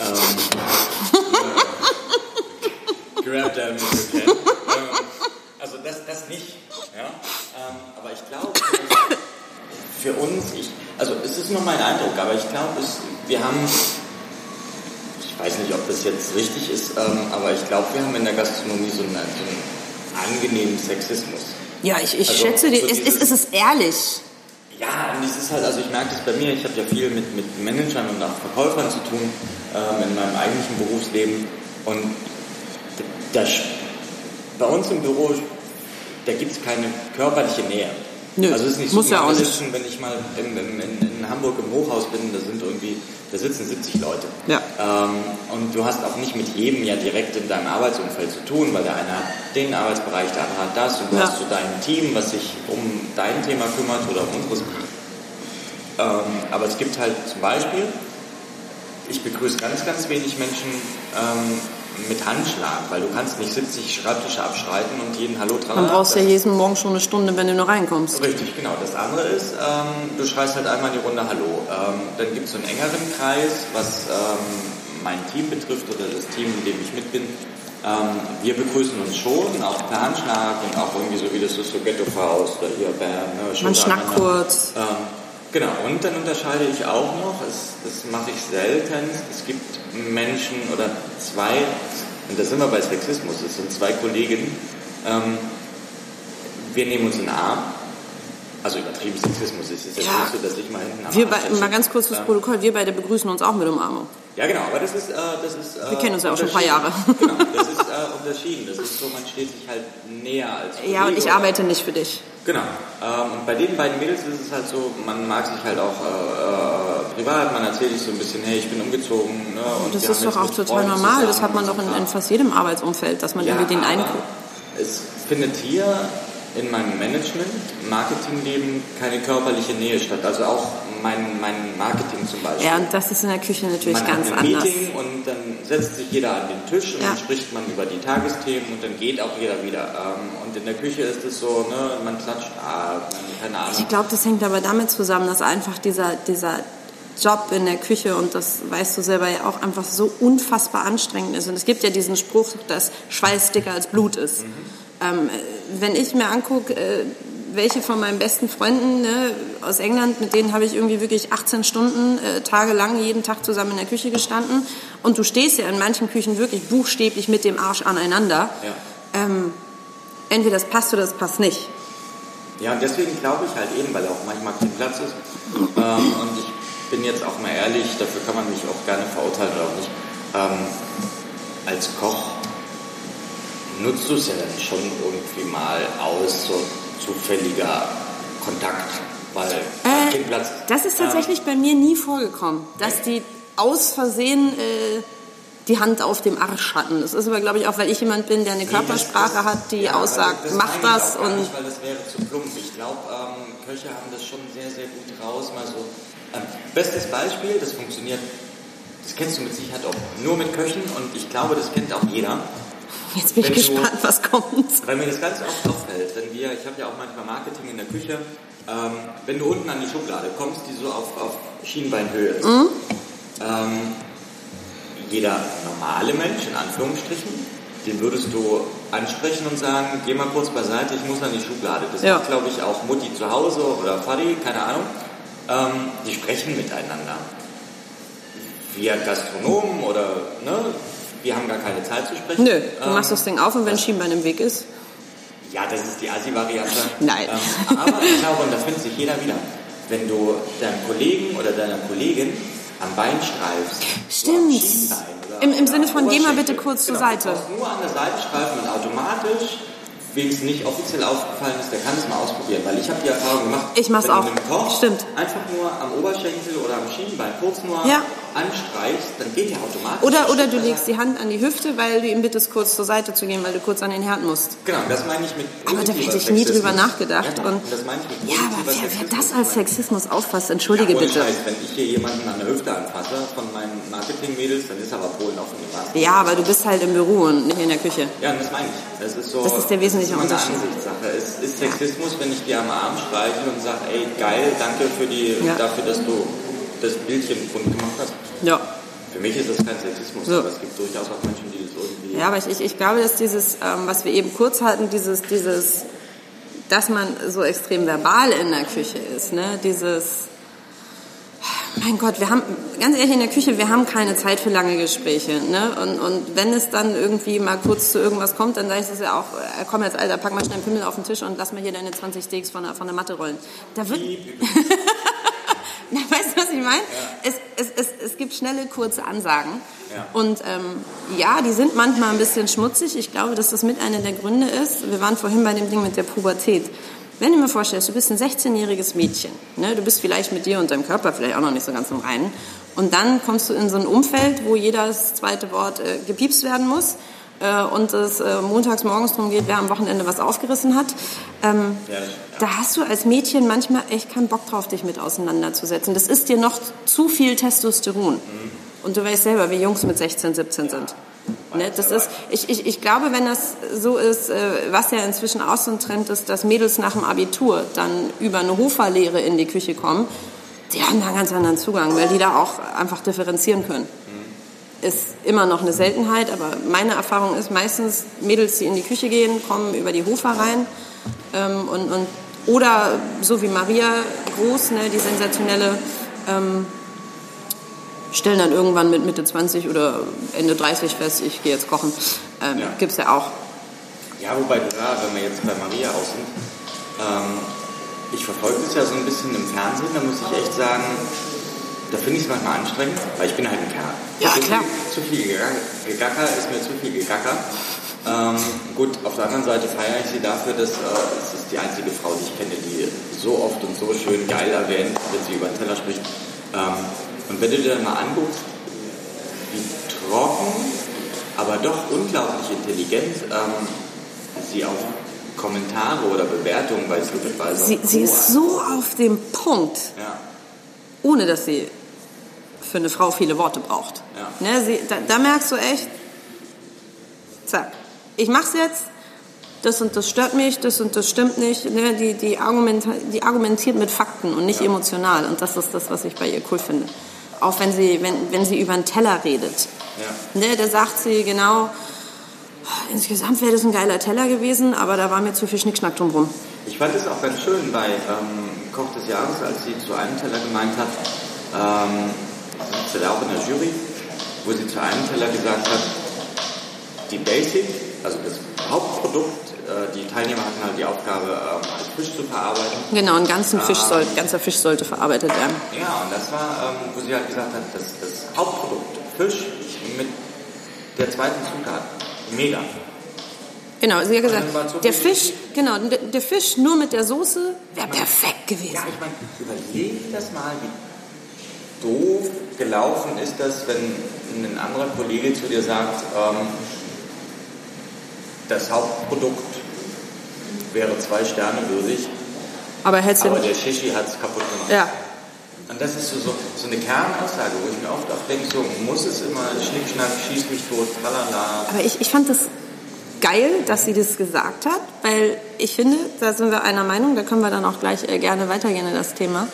Grab them if you can. Also das nicht. Ja? Aber ich glaube, für uns, also es ist nur mein Eindruck, aber ich glaube, wir haben, ich weiß nicht, ob das jetzt richtig ist, aber ich glaube, wir haben in der Gastronomie so einen angenehmen Sexismus. Ja, ich also schätze, so es ist ehrlich. Ja, und es ist halt, also ich merke das bei mir, ich habe ja viel mit Managern und auch Verkäufern zu tun in meinem eigentlichen Berufsleben und bei uns im Büro, da gibt es keine körperliche Nähe. Nö, also es ist nicht muss so, ja auch nicht. Sitzen, wenn ich mal in Hamburg im Hochhaus bin, da sitzen 70 Leute. Ja. Und du hast auch nicht mit jedem ja direkt in deinem Arbeitsumfeld zu tun, weil der eine hat den Arbeitsbereich, der andere hat das und du hast so dein Team, was sich um dein Thema kümmert oder um unseres. Aber es gibt halt zum Beispiel, ich begrüße ganz, ganz wenig Menschen mit Handschlag, weil du kannst nicht 70 Schreibtische abschreiten und jeden Hallo dran. Dann brauchst du ja jeden Morgen schon eine Stunde, wenn du nur reinkommst. Richtig, genau. Das andere ist, du schreist halt einmal in die Runde Hallo. Dann gibt es so einen engeren Kreis, was mein Team betrifft oder das Team, in dem ich mit bin. Wir begrüßen uns schon, auch per Handschlag und auch irgendwie so, wie das ist, so Ghetto-Faust oder hier, man schnackt kurz. Genau, und dann unterscheide ich auch noch, das mache ich selten, es gibt Menschen oder zwei, und da sind wir bei Sexismus, es sind zwei Kolleginnen, wir nehmen uns in den Arm, also übertrieben Sexismus ist jetzt nicht so, dass ich mal hinten am Arm mal ganz kurz fürs Protokoll, wir beide begrüßen uns auch mit Umarmung. Ja genau, aber das ist wir kennen uns ja auch schon ein paar Jahre. Genau, das ist unterschieden, das ist so, man steht sich halt näher als Kollege. Ja, und ich arbeite nicht für dich. Genau. Und bei den beiden Mädels ist es halt so, man mag sich halt auch privat, man erzählt sich so ein bisschen, hey, ich bin umgezogen. Ne, und das ist doch auch total normal, das hat man doch in fast jedem Arbeitsumfeld, dass man irgendwie den einen... Es findet hier in meinem Management, Marketingleben keine körperliche Nähe statt, also auch mein Marketing zum Beispiel. Ja, und das ist in der Küche natürlich man ganz hat ein anders. Meeting und dann setzt sich jeder an den Tisch und dann spricht man über die Tagesthemen und dann geht auch jeder wieder. Und in der Küche ist es so, ne, man klatscht ab, keine Ahnung. Ich glaube, das hängt aber damit zusammen, dass einfach dieser Job in der Küche, und das weißt du selber ja auch, einfach so unfassbar anstrengend ist. Und es gibt ja diesen Spruch, dass Schweiß dicker als Blut ist. Wenn ich mir angucke, welche von meinen besten Freunden aus England, mit denen habe ich irgendwie wirklich 18 Stunden tagelang jeden Tag zusammen in der Küche gestanden, und du stehst ja in manchen Küchen wirklich buchstäblich mit dem Arsch aneinander. Ja. Entweder das passt oder das passt nicht. Ja, und deswegen glaube ich halt eben, weil auch manchmal kein Platz ist, und ich bin jetzt auch mal ehrlich, dafür kann man mich auch gerne verurteilen oder auch nicht, als Koch nutzt du es ja dann schon irgendwie mal aus, so zufälliger Kontakt, weil kein Platz. Das ist tatsächlich bei mir nie vorgekommen, dass die aus Versehen die Hand auf dem Arsch hatten. Das ist aber, glaube ich, auch, weil ich jemand bin, der eine Körpersprache hat, die aussagt, mach das. Und nicht, weil das wäre zu plump. Ich glaube, Köche haben das schon sehr, sehr gut raus. Mal so. Bestes Beispiel, das funktioniert, das kennst du mit Sicherheit auch nur mit Köchen, und ich glaube, das kennt auch jeder. Jetzt bin ich gespannt, was kommt. Weil mir das ganz oft auffällt, ich habe ja auch manchmal Marketing in der Küche, wenn du unten an die Schublade kommst, die so auf Schienbeinhöhe ist. Jeder normale Mensch, in Anführungsstrichen, den würdest du ansprechen und sagen, geh mal kurz beiseite, ich muss an die Schublade. Das ist, glaube ich, auch Mutti zu Hause oder Vati, keine Ahnung. Die sprechen miteinander. Wir Gastronomen oder, wir haben gar keine Zeit zu sprechen. Nö, du machst das Ding auf, und wenn Schienbein im Weg ist? Ja, das ist die Assi-Variante. Nein. Aber ich glaube, und da findet sich jeder wieder, wenn du deinem Kollegen oder deiner Kollegin am Bein streifst. Stimmt. Im Sinne von, geh mal bitte kurz zur Seite. Du musst nur an der Seite streifen und automatisch, wem es nicht offiziell aufgefallen ist, der kann es mal ausprobieren. Weil ich habe die Erfahrung gemacht, ich mach's wenn auch. du einem Koch Stimmt. einfach nur am Oberschenkel oder am Schienbein kurz nur anstreichst, dann geht der automatisch. Oder du legst die Hand an die Hüfte, weil du ihm bittest, kurz zur Seite zu gehen, weil du kurz an den Herd musst. Genau, das meine ich mit Aber da hätte ich nie drüber nachgedacht. Ja, und das meine ich mit aber wer das als Sexismus auffasst, entschuldige bitte. Scheiß, wenn ich hier jemanden an der Hüfte anfasse von meinen Marketing-Mädels, dann ist aber Polen auch in dem Maß. Ja, aber du bist halt im Büro und nicht in der Küche. Ja, und das meine ich. Das ist der wesentliche Unterschied. Ansichtssache. Es ist Sexismus, wenn ich dir am Arm streiche und sage, ey, geil, danke dafür, dass du das Bildchen gefunden gemacht hast. Ja. Für mich ist das kein Sexismus, aber es gibt durchaus auch Menschen, die das irgendwie... Ja, aber ich glaube, dass dieses, was wir eben kurz hatten, dieses, dass man so extrem verbal in der Küche ist, ne, mein Gott, wir haben, ganz ehrlich, in der Küche, wir haben keine Zeit für lange Gespräche, ne? Und wenn es dann irgendwie mal kurz zu irgendwas kommt, dann sage ich das ja auch, komm jetzt, Alter, pack mal schnell einen Pimmel auf den Tisch und lass mal hier deine 20 Steaks von der Matte rollen. Da wird... Weißt du, was ich meine? Ja. Es gibt schnelle, kurze Ansagen. Ja. Und die sind manchmal ein bisschen schmutzig. Ich glaube, dass das mit einer der Gründe ist. Wir waren vorhin bei dem Ding mit der Pubertät. wenn du mir vorstellst, du bist ein 16-jähriges Mädchen, ne? Du bist vielleicht mit dir und deinem Körper vielleicht auch noch nicht so ganz im Reinen und dann kommst du in so ein Umfeld, wo jedes zweite Wort gepiepst werden muss und es montags morgens darum geht, wer am Wochenende was aufgerissen hat. Da hast du als Mädchen manchmal echt keinen Bock drauf, dich mit auseinanderzusetzen. Das ist dir noch zu viel Testosteron. Und du weißt selber, wie Jungs mit 16, 17 sind. Ne, das ist, ich glaube, wenn das so ist, was ja inzwischen auch so ein Trend ist, dass Mädels nach dem Abitur dann über eine Hoferlehre in die Küche kommen, die haben da einen ganz anderen Zugang, weil die da auch einfach differenzieren können. Ist immer noch eine Seltenheit, aber meine Erfahrung ist meistens, Mädels, die in die Küche gehen, kommen über die Hofer rein oder so wie Maria Groß, ne, die sensationelle, stellen dann irgendwann mit Mitte 20 oder Ende 30 fest, ich gehe jetzt kochen. Gibt's ja auch. Ja, wobei da, wenn wir jetzt bei Maria aus sind, ich verfolge das ja so ein bisschen im Fernsehen, da muss ich echt sagen, da finde ich es manchmal anstrengend, weil ich bin halt ein Kerl. Ja, klar. Zu viel Gegacker ist mir zu viel Gegacker. Gut, auf der anderen Seite feiere ich sie dafür, dass es ist die einzige Frau, die ich kenne, die so oft und so schön geil erwähnt, wenn sie über den Teller spricht. Und wenn du dir dann mal anguckst, wie trocken, aber doch unglaublich intelligent sie auf Kommentare oder Bewertungen bei TripAdvisor... Sie ist so auf dem Punkt, ohne dass sie für eine Frau viele Worte braucht. Ja. Ne, da merkst du echt, zack, ich mach's jetzt, das und das stört mich, das und das stimmt nicht. Ne, die argumentiert mit Fakten und nicht emotional. Und das ist das, was ich bei ihr cool finde. Auch wenn sie über einen Teller redet. Ja. Ne, da sagt sie genau, insgesamt wäre das ein geiler Teller gewesen, aber da war mir zu viel Schnickschnack drumherum. Ich fand es auch ganz schön bei Koch des Jahres, als sie zu einem Teller gemeint hat, sie sitzt ja auch in der Jury, wo sie zu einem Teller gesagt hat, die Basic, also das Hauptprodukt, die Teilnehmer hatten halt die Aufgabe, als Fisch zu verarbeiten. Genau, ganzer Fisch sollte verarbeitet werden. Ja, und das war, wo sie halt gesagt hat, das Hauptprodukt, Fisch mit der zweiten Zutat, mega. Genau, sie hat gesagt, der Fisch nur mit der Soße wäre perfekt gewesen. Ja, ich meine, überleg das mal, wie doof gelaufen ist das, wenn ein anderer Kollege zu dir sagt, das Hauptprodukt wäre 2 Sterne würdig, aber der Shishi hat es kaputt gemacht. Ja. Und das ist so eine Kernaussage, wo ich mir oft auch denke, so muss es immer Schnickschnack, schieß mich tot, tralala. Aber ich fand das geil, dass sie das gesagt hat, weil ich finde, da sind wir einer Meinung, da können wir dann auch gleich gerne weitergehen in das Thema.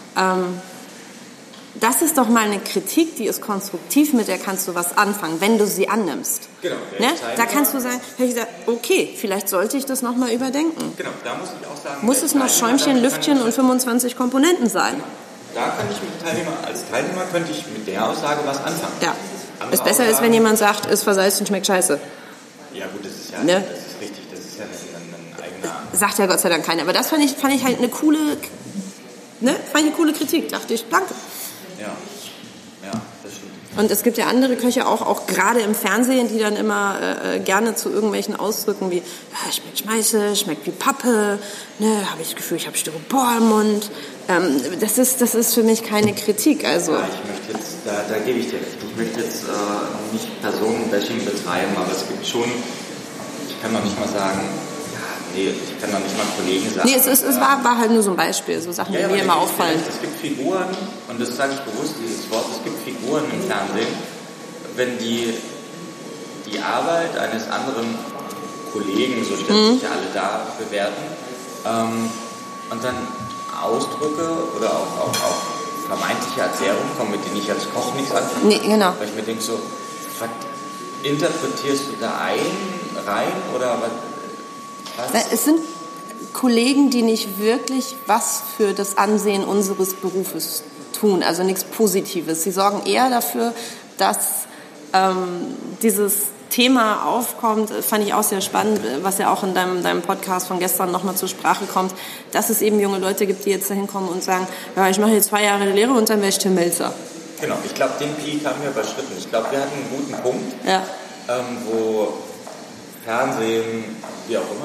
Das ist doch mal eine Kritik, die ist konstruktiv, mit der kannst du was anfangen, wenn du sie annimmst. Genau. Ne? Da kannst du sagen, okay, vielleicht sollte ich das nochmal überdenken. Genau, da muss ich auch sagen... Muss es noch Schäumchen, Lüftchen und 25 Komponenten sein? Da kann ich als Teilnehmer könnte ich mit der Aussage was anfangen. Ja, es besser ist, wenn jemand sagt, es versalzt und schmeckt scheiße. Ja gut, das ist ja ne? Das ist richtig, das ist ja ein eigener... Sagt ja Gott sei Dank keiner, aber das fand ich halt eine coole Kritik, dachte ich, danke. Ja, das stimmt. Und es gibt ja andere Köche, auch gerade im Fernsehen, die dann immer gerne zu irgendwelchen Ausdrücken wie, ja, schmeckt scheiße, schmeckt wie Pappe, ne, habe ich das Gefühl, ich habe Styropor im Mund. Das ist für mich keine Kritik. Also. Ja, ich möchte jetzt, da gebe ich dir recht, ich möchte jetzt nicht Personenbashing betreiben, aber es gibt schon, ich kann noch nicht mal sagen, ich kann noch nicht mal Kollegen sagen. Nee, es war halt nur so ein Beispiel, so Sachen, die mir immer auffallen. Es gibt Figuren, und das sage ich bewusst, dieses Wort, es gibt Figuren im Fernsehen, wenn die Arbeit eines anderen Kollegen, so stellen sich ja alle da, bewerten, und dann Ausdrücke oder auch vermeintliche Erzählungen kommen, mit denen ich als Koch nichts anfange. Nee, genau. Weil ich mir denke so, was interpretierst du da rein, oder was? Es sind Kollegen, die nicht wirklich was für das Ansehen unseres Berufes tun, also nichts Positives. Sie sorgen eher dafür, dass dieses Thema aufkommt, fand ich auch sehr spannend, was ja auch in deinem Podcast von gestern nochmal zur Sprache kommt, dass es eben junge Leute gibt, die jetzt da hinkommen und sagen, ja, ich mache jetzt 2 Jahre die Lehre und dann werde ich Tim Melzer. Genau, ich glaube, den Peak haben wir überschritten. Ich glaube, wir hatten einen guten Punkt, ja. Wo Fernsehen, wie auch immer.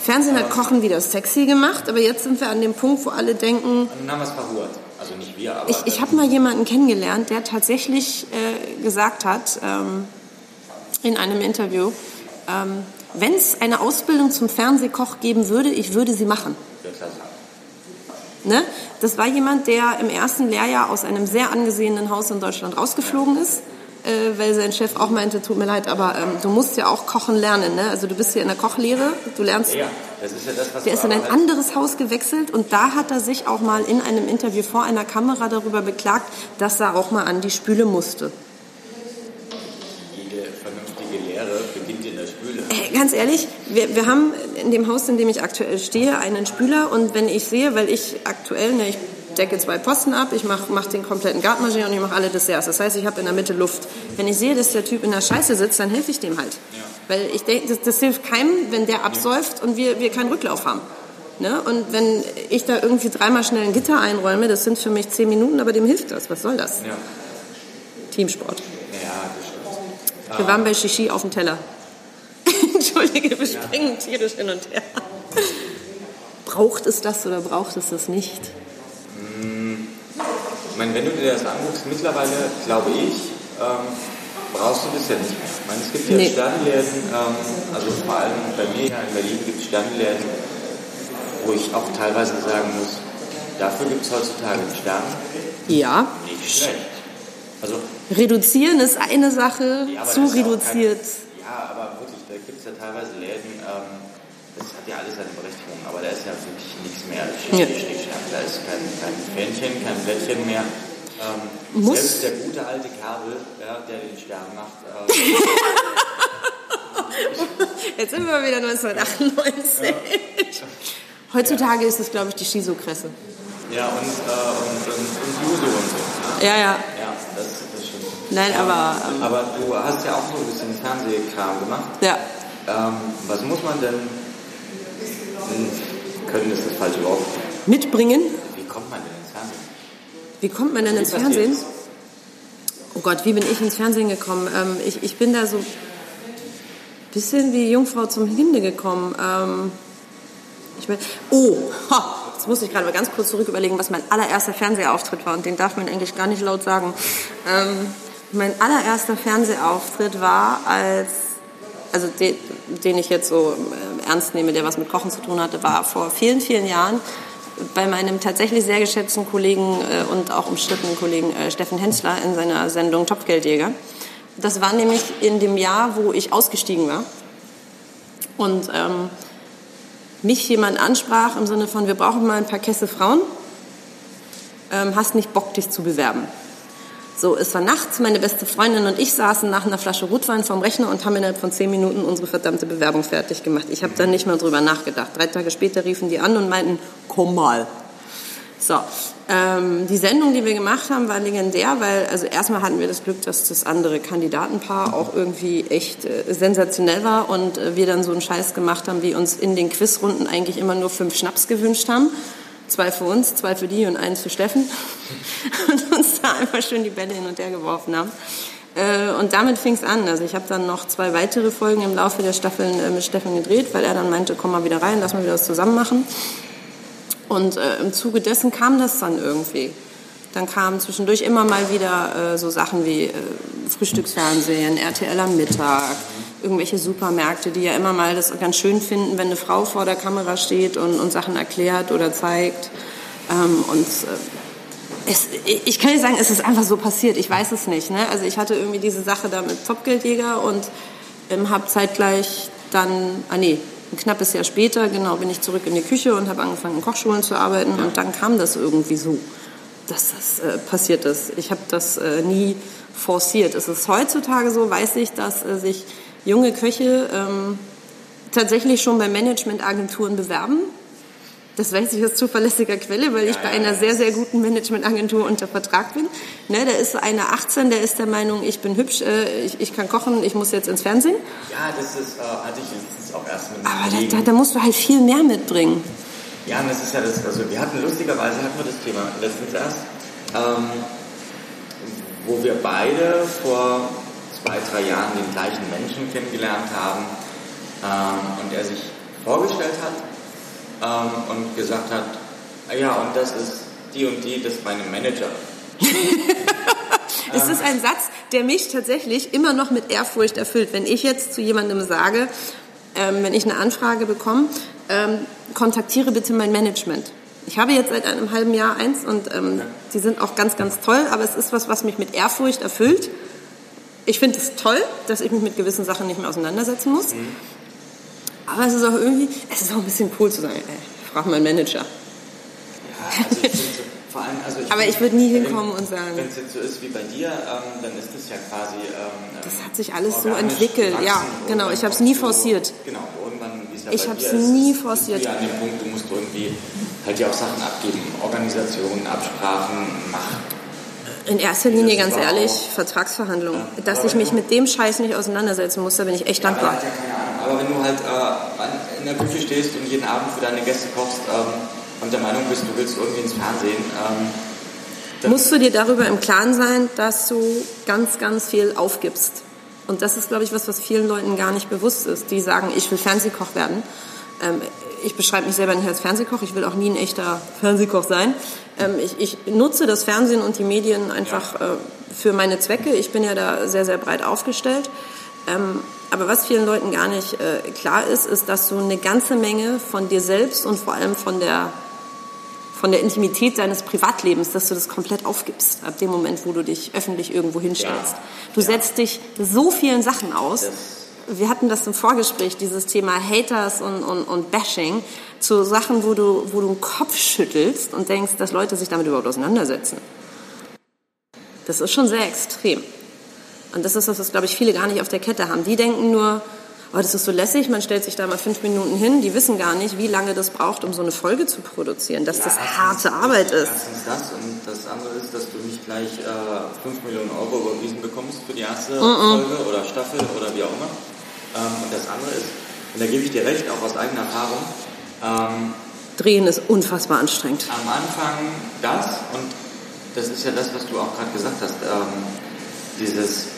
Fernsehen hat Kochen wieder sexy gemacht, aber jetzt sind wir an dem Punkt, wo alle denken... Dann haben wir es verhurt. Also nicht wir, aber... Ich habe mal jemanden kennengelernt, der tatsächlich gesagt hat, in einem Interview, wenn es eine Ausbildung zum Fernsehkoch geben würde, ich würde sie machen. Ne? Das war jemand, der im ersten Lehrjahr aus einem sehr angesehenen Haus in Deutschland rausgeflogen ist, weil sein Chef auch meinte, tut mir leid, aber du musst ja auch kochen lernen. Ne? Also du bist hier in der Kochlehre, du lernst... Ja, das ist ja das, was der ist in ein anderes Haus gewechselt und da hat er sich auch mal in einem Interview vor einer Kamera darüber beklagt, dass er auch mal an die Spüle musste. Jede vernünftige Lehre beginnt in der Spüle. Ganz ehrlich, wir haben in dem Haus, in dem ich aktuell stehe, einen Spüler und wenn ich sehe, weil ich aktuell, ich decke 2 Posten ab, ich mach den kompletten Garde-Manger und ich mache alle Desserts. Das heißt, ich habe in der Mitte Luft. Wenn ich sehe, dass der Typ in der Scheiße sitzt, dann helfe ich dem halt. Ja. Weil ich denke, das hilft keinem, wenn der absäuft und wir keinen Rücklauf haben. Ne? Und wenn ich da irgendwie 3-mal schnell ein Gitter einräume, das sind für mich 10 Minuten, aber dem hilft das. Was soll das? Ja. Teamsport. Ja, das stimmt. Wir waren bei Shishi auf dem Teller. Entschuldige, wir springen tierisch hin und her. Braucht es das oder braucht es das nicht? Ich meine, wenn du dir das anguckst, mittlerweile, glaube ich, brauchst du das ja nicht mehr. Ich meine, es gibt ja Sternenläden, also vor allem bei mir hier in Berlin gibt es Sternenläden, wo ich auch teilweise sagen muss, dafür gibt es heutzutage einen Stern. Ja. Nicht schlecht. Also, reduzieren ist eine Sache, ja, zu reduziert. Ja, aber wirklich, da gibt es ja teilweise Läden, das hat ja alles seine Berechtigung, aber da ist ja für mich nichts mehr Stern. Da ist kein Fähnchen, kein Blättchen mehr. Selbst der gute alte Kabel, der den Stern macht. Jetzt sind wir wieder 1998. Ja. Heutzutage ist es, glaube ich, die Shiso-Kresse. Ja, und Yuzu und so. Ja. Ja, das stimmt. Nein, aber du hast ja auch so ein bisschen Fernsehkram gemacht. Ja. Was muss man denn können, ist das falsche Wort. Mitbringen? Wie kommt man denn ins Fernsehen? Wie kommt man denn ins Fernsehen? Oh Gott, wie bin ich ins Fernsehen gekommen? Ich bin da so ein bisschen wie Jungfrau zum Kinde gekommen. Jetzt muss ich gerade mal ganz kurz zurück überlegen, was mein allererster Fernsehauftritt war. Und den darf man eigentlich gar nicht laut sagen. Mein allererster Fernsehauftritt war den ich jetzt so ernst nehme, der was mit Kochen zu tun hatte, war vor vielen, vielen Jahren bei meinem tatsächlich sehr geschätzten Kollegen und auch umstrittenen Kollegen Steffen Hensler in seiner Sendung Topfgeldjäger. Das war nämlich in dem Jahr, wo ich ausgestiegen war. Und mich jemand ansprach im Sinne von, wir brauchen mal ein paar Kässe Frauen. Hast nicht Bock, dich zu bewerben? So, es war nachts, meine beste Freundin und ich saßen nach einer Flasche Rotwein vorm Rechner und haben innerhalb von 10 Minuten unsere verdammte Bewerbung fertig gemacht. Ich habe da nicht mehr drüber nachgedacht. 3 Tage später riefen die an und meinten, komm mal. So, die Sendung, die wir gemacht haben, war legendär, weil also erstmal hatten wir das Glück, dass das andere Kandidatenpaar auch irgendwie echt sensationell war und wir dann so einen Scheiß gemacht haben, wie uns in den Quizrunden eigentlich immer nur 5 Schnaps gewünscht haben. 2 für uns, 2 für die und 1 für Steffen. Und uns da einfach schön die Bälle hin und her geworfen haben. Und damit fing es an. Also ich habe dann noch 2 weitere Folgen im Laufe der Staffeln mit Steffen gedreht, weil er dann meinte, komm mal wieder rein, lass mal wieder was zusammen machen. Und im Zuge dessen kam das dann irgendwie. Dann kamen zwischendurch immer mal wieder so Sachen wie Frühstücksfernsehen, RTL am Mittag, irgendwelche Supermärkte, die ja immer mal das ganz schön finden, wenn eine Frau vor der Kamera steht und Sachen erklärt oder zeigt. Ich kann nicht sagen, es ist einfach so passiert, ich weiß es nicht. Ne? Also ich hatte irgendwie diese Sache da mit Topfgeldjäger und habe zeitgleich dann, ein knappes Jahr später, bin ich zurück in die Küche und habe angefangen in Kochschulen zu arbeiten und dann kam das irgendwie so, dass das passiert ist. Ich habe das nie forciert. Es ist heutzutage so, weiß ich, dass sich junge Köche tatsächlich schon bei Managementagenturen bewerben. Das weiß ich aus zuverlässiger Quelle, weil ich bei einer sehr, sehr guten Managementagentur unter Vertrag bin. Ne, da ist einer 18, der ist der Meinung, ich bin hübsch, ich kann kochen, ich muss jetzt ins Fernsehen. Ja, das hatte ich letztens auch erst mit Aber da musst du halt viel mehr mitbringen. Ja, und das ist ja das, also lustigerweise hatten wir das Thema letztens erst, wo wir beide vor 2-3 Jahren den gleichen Menschen kennengelernt haben und er sich vorgestellt hat und gesagt hat, ja, und das ist die und die, das ist meine Manager. Es ist ein Satz, der mich tatsächlich immer noch mit Ehrfurcht erfüllt. Wenn ich jetzt zu jemandem sage, wenn ich eine Anfrage bekomme, kontaktiere bitte mein Management. Ich habe jetzt seit einem halben Jahr eins und die sind auch ganz, ganz toll, aber es ist was mich mit Ehrfurcht erfüllt. Ich finde es toll, dass ich mich mit gewissen Sachen nicht mehr auseinandersetzen muss. Aber es ist auch irgendwie, ein bisschen cool zu sagen, ich frage meinen Manager. Ja, also ich finde vor allem, aber ich würde nie hinkommen und sagen. Wenn es jetzt so ist wie bei dir, dann ist das ja quasi. Das hat sich alles so entwickelt. Ja, genau. Ich habe es nie forciert. Genau, irgendwann, wie es ja ich bei habe dir es ist, nie forciert. Du an dem Punkt, du musst irgendwie halt ja auch Sachen abgeben. Organisationen, Absprachen, Macht. In erster Linie, ganz ehrlich, Vertragsverhandlungen. Dass ich mich mit dem Scheiß nicht auseinandersetzen muss, da bin ich echt dankbar. Ja, keine Ahnung. Aber wenn du halt in der Küche stehst und jeden Abend für deine Gäste kochst und der Meinung bist, du willst irgendwie ins Fernsehen, musst du dir darüber im Klaren sein, dass du ganz, ganz viel aufgibst. Und das ist, glaube ich, was vielen Leuten gar nicht bewusst ist. Die sagen, ich will Fernsehkoch werden. Ich beschreibe mich selber nicht als Fernsehkoch. Ich will auch nie ein echter Fernsehkoch sein. Ich nutze das Fernsehen und die Medien einfach für meine Zwecke. Ich bin ja da sehr, sehr breit aufgestellt. Aber was vielen Leuten gar nicht klar ist, dass du eine ganze Menge von dir selbst und vor allem von der Intimität deines Privatlebens, dass du das komplett aufgibst, ab dem Moment, wo du dich öffentlich irgendwo hinstellst. Du setzt dich so vielen Sachen aus. Wir hatten das im Vorgespräch, dieses Thema Haters und Bashing, zu Sachen, wo du den Kopf schüttelst und denkst, dass Leute sich damit überhaupt auseinandersetzen. Das ist schon sehr extrem. Und das ist was, glaube ich, viele gar nicht auf der Kette haben. Die denken nur, oh, das ist so lässig, man stellt sich da mal 5 Minuten hin. Die wissen gar nicht, wie lange das braucht, um so eine Folge zu produzieren, dass das harte Arbeit ist. Erstens das und das andere ist, dass du nicht gleich 5 Millionen Euro überwiesen bekommst für die erste Folge oder Staffel oder wie auch immer. Und das andere ist, und da gebe ich dir recht, auch aus eigener Erfahrung, Drehen ist unfassbar anstrengend. Am Anfang das, und das ist ja das, was du auch gerade gesagt hast, dieses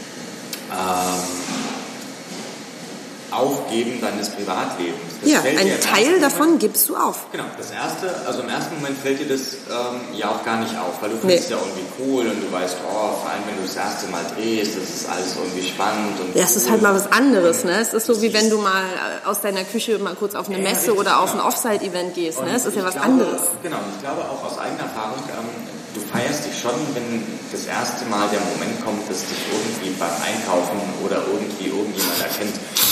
Aufgeben deines Privatlebens. Das ja, ein Teil davon gibst du auf. Genau, das erste, also im ersten Moment fällt dir das ja auch gar nicht auf, weil du findest es ja irgendwie cool und du weißt, vor allem wenn du das erste Mal drehst, das ist alles irgendwie spannend. Und ja, es ist halt mal was anderes, ne? Es ist so, wie wenn du mal aus deiner Küche mal kurz auf eine Messe oder auf ein Offsite-Event gehst, ne? Es ist ja was anderes. Genau, und ich glaube auch aus eigener Erfahrung, du feierst dich schon, wenn das erste Mal der Moment kommt, dass dich irgendwie beim Einkaufen oder irgendwie irgendjemand erkennt.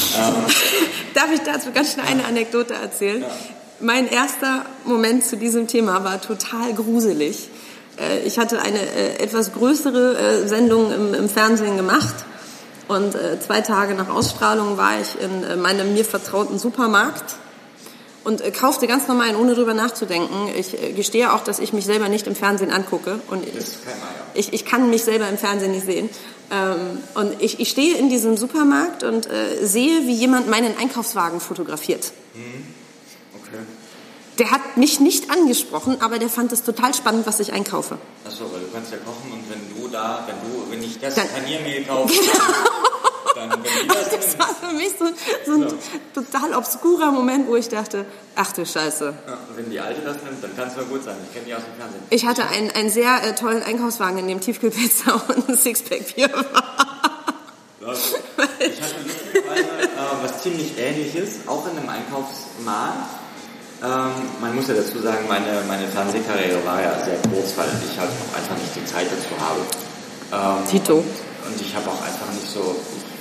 Darf ich dazu ganz schnell eine Anekdote erzählen? Ja. Mein erster Moment zu diesem Thema war total gruselig. Ich hatte eine etwas größere Sendung im Fernsehen gemacht und 2 Tage nach Ausstrahlung war ich in meinem mir vertrauten Supermarkt und kaufte ganz normal ein, ohne drüber nachzudenken. Ich gestehe auch, dass ich mich selber nicht im Fernsehen angucke. Und ich kann mich selber im Fernsehen nicht sehen. Und ich stehe in diesem Supermarkt und sehe, wie jemand meinen Einkaufswagen fotografiert. Okay. Der hat mich nicht angesprochen, aber der fand es total spannend, was ich einkaufe. Achso, weil du kannst ja kochen und wenn ich das Paniermehl kaufe, dann das war für mich so ein total obskurer Moment, wo ich dachte, ach du Scheiße. Ja, wenn die Alte das nimmt, dann kann es nur gut sein. Ich kenne die aus dem Fernsehen. Ich hatte einen sehr tollen Einkaufswagen, in dem Tiefkühlpizza und ein Sixpack Bier war. Ich hatte lustigerweise was ziemlich Ähnliches, auch in einem Einkaufsmarkt. Man muss ja dazu sagen, meine Fernsehkarriere war ja sehr kurz, weil ich halt auch einfach nicht die Zeit dazu habe. Tito. Und ich habe auch einfach nicht so...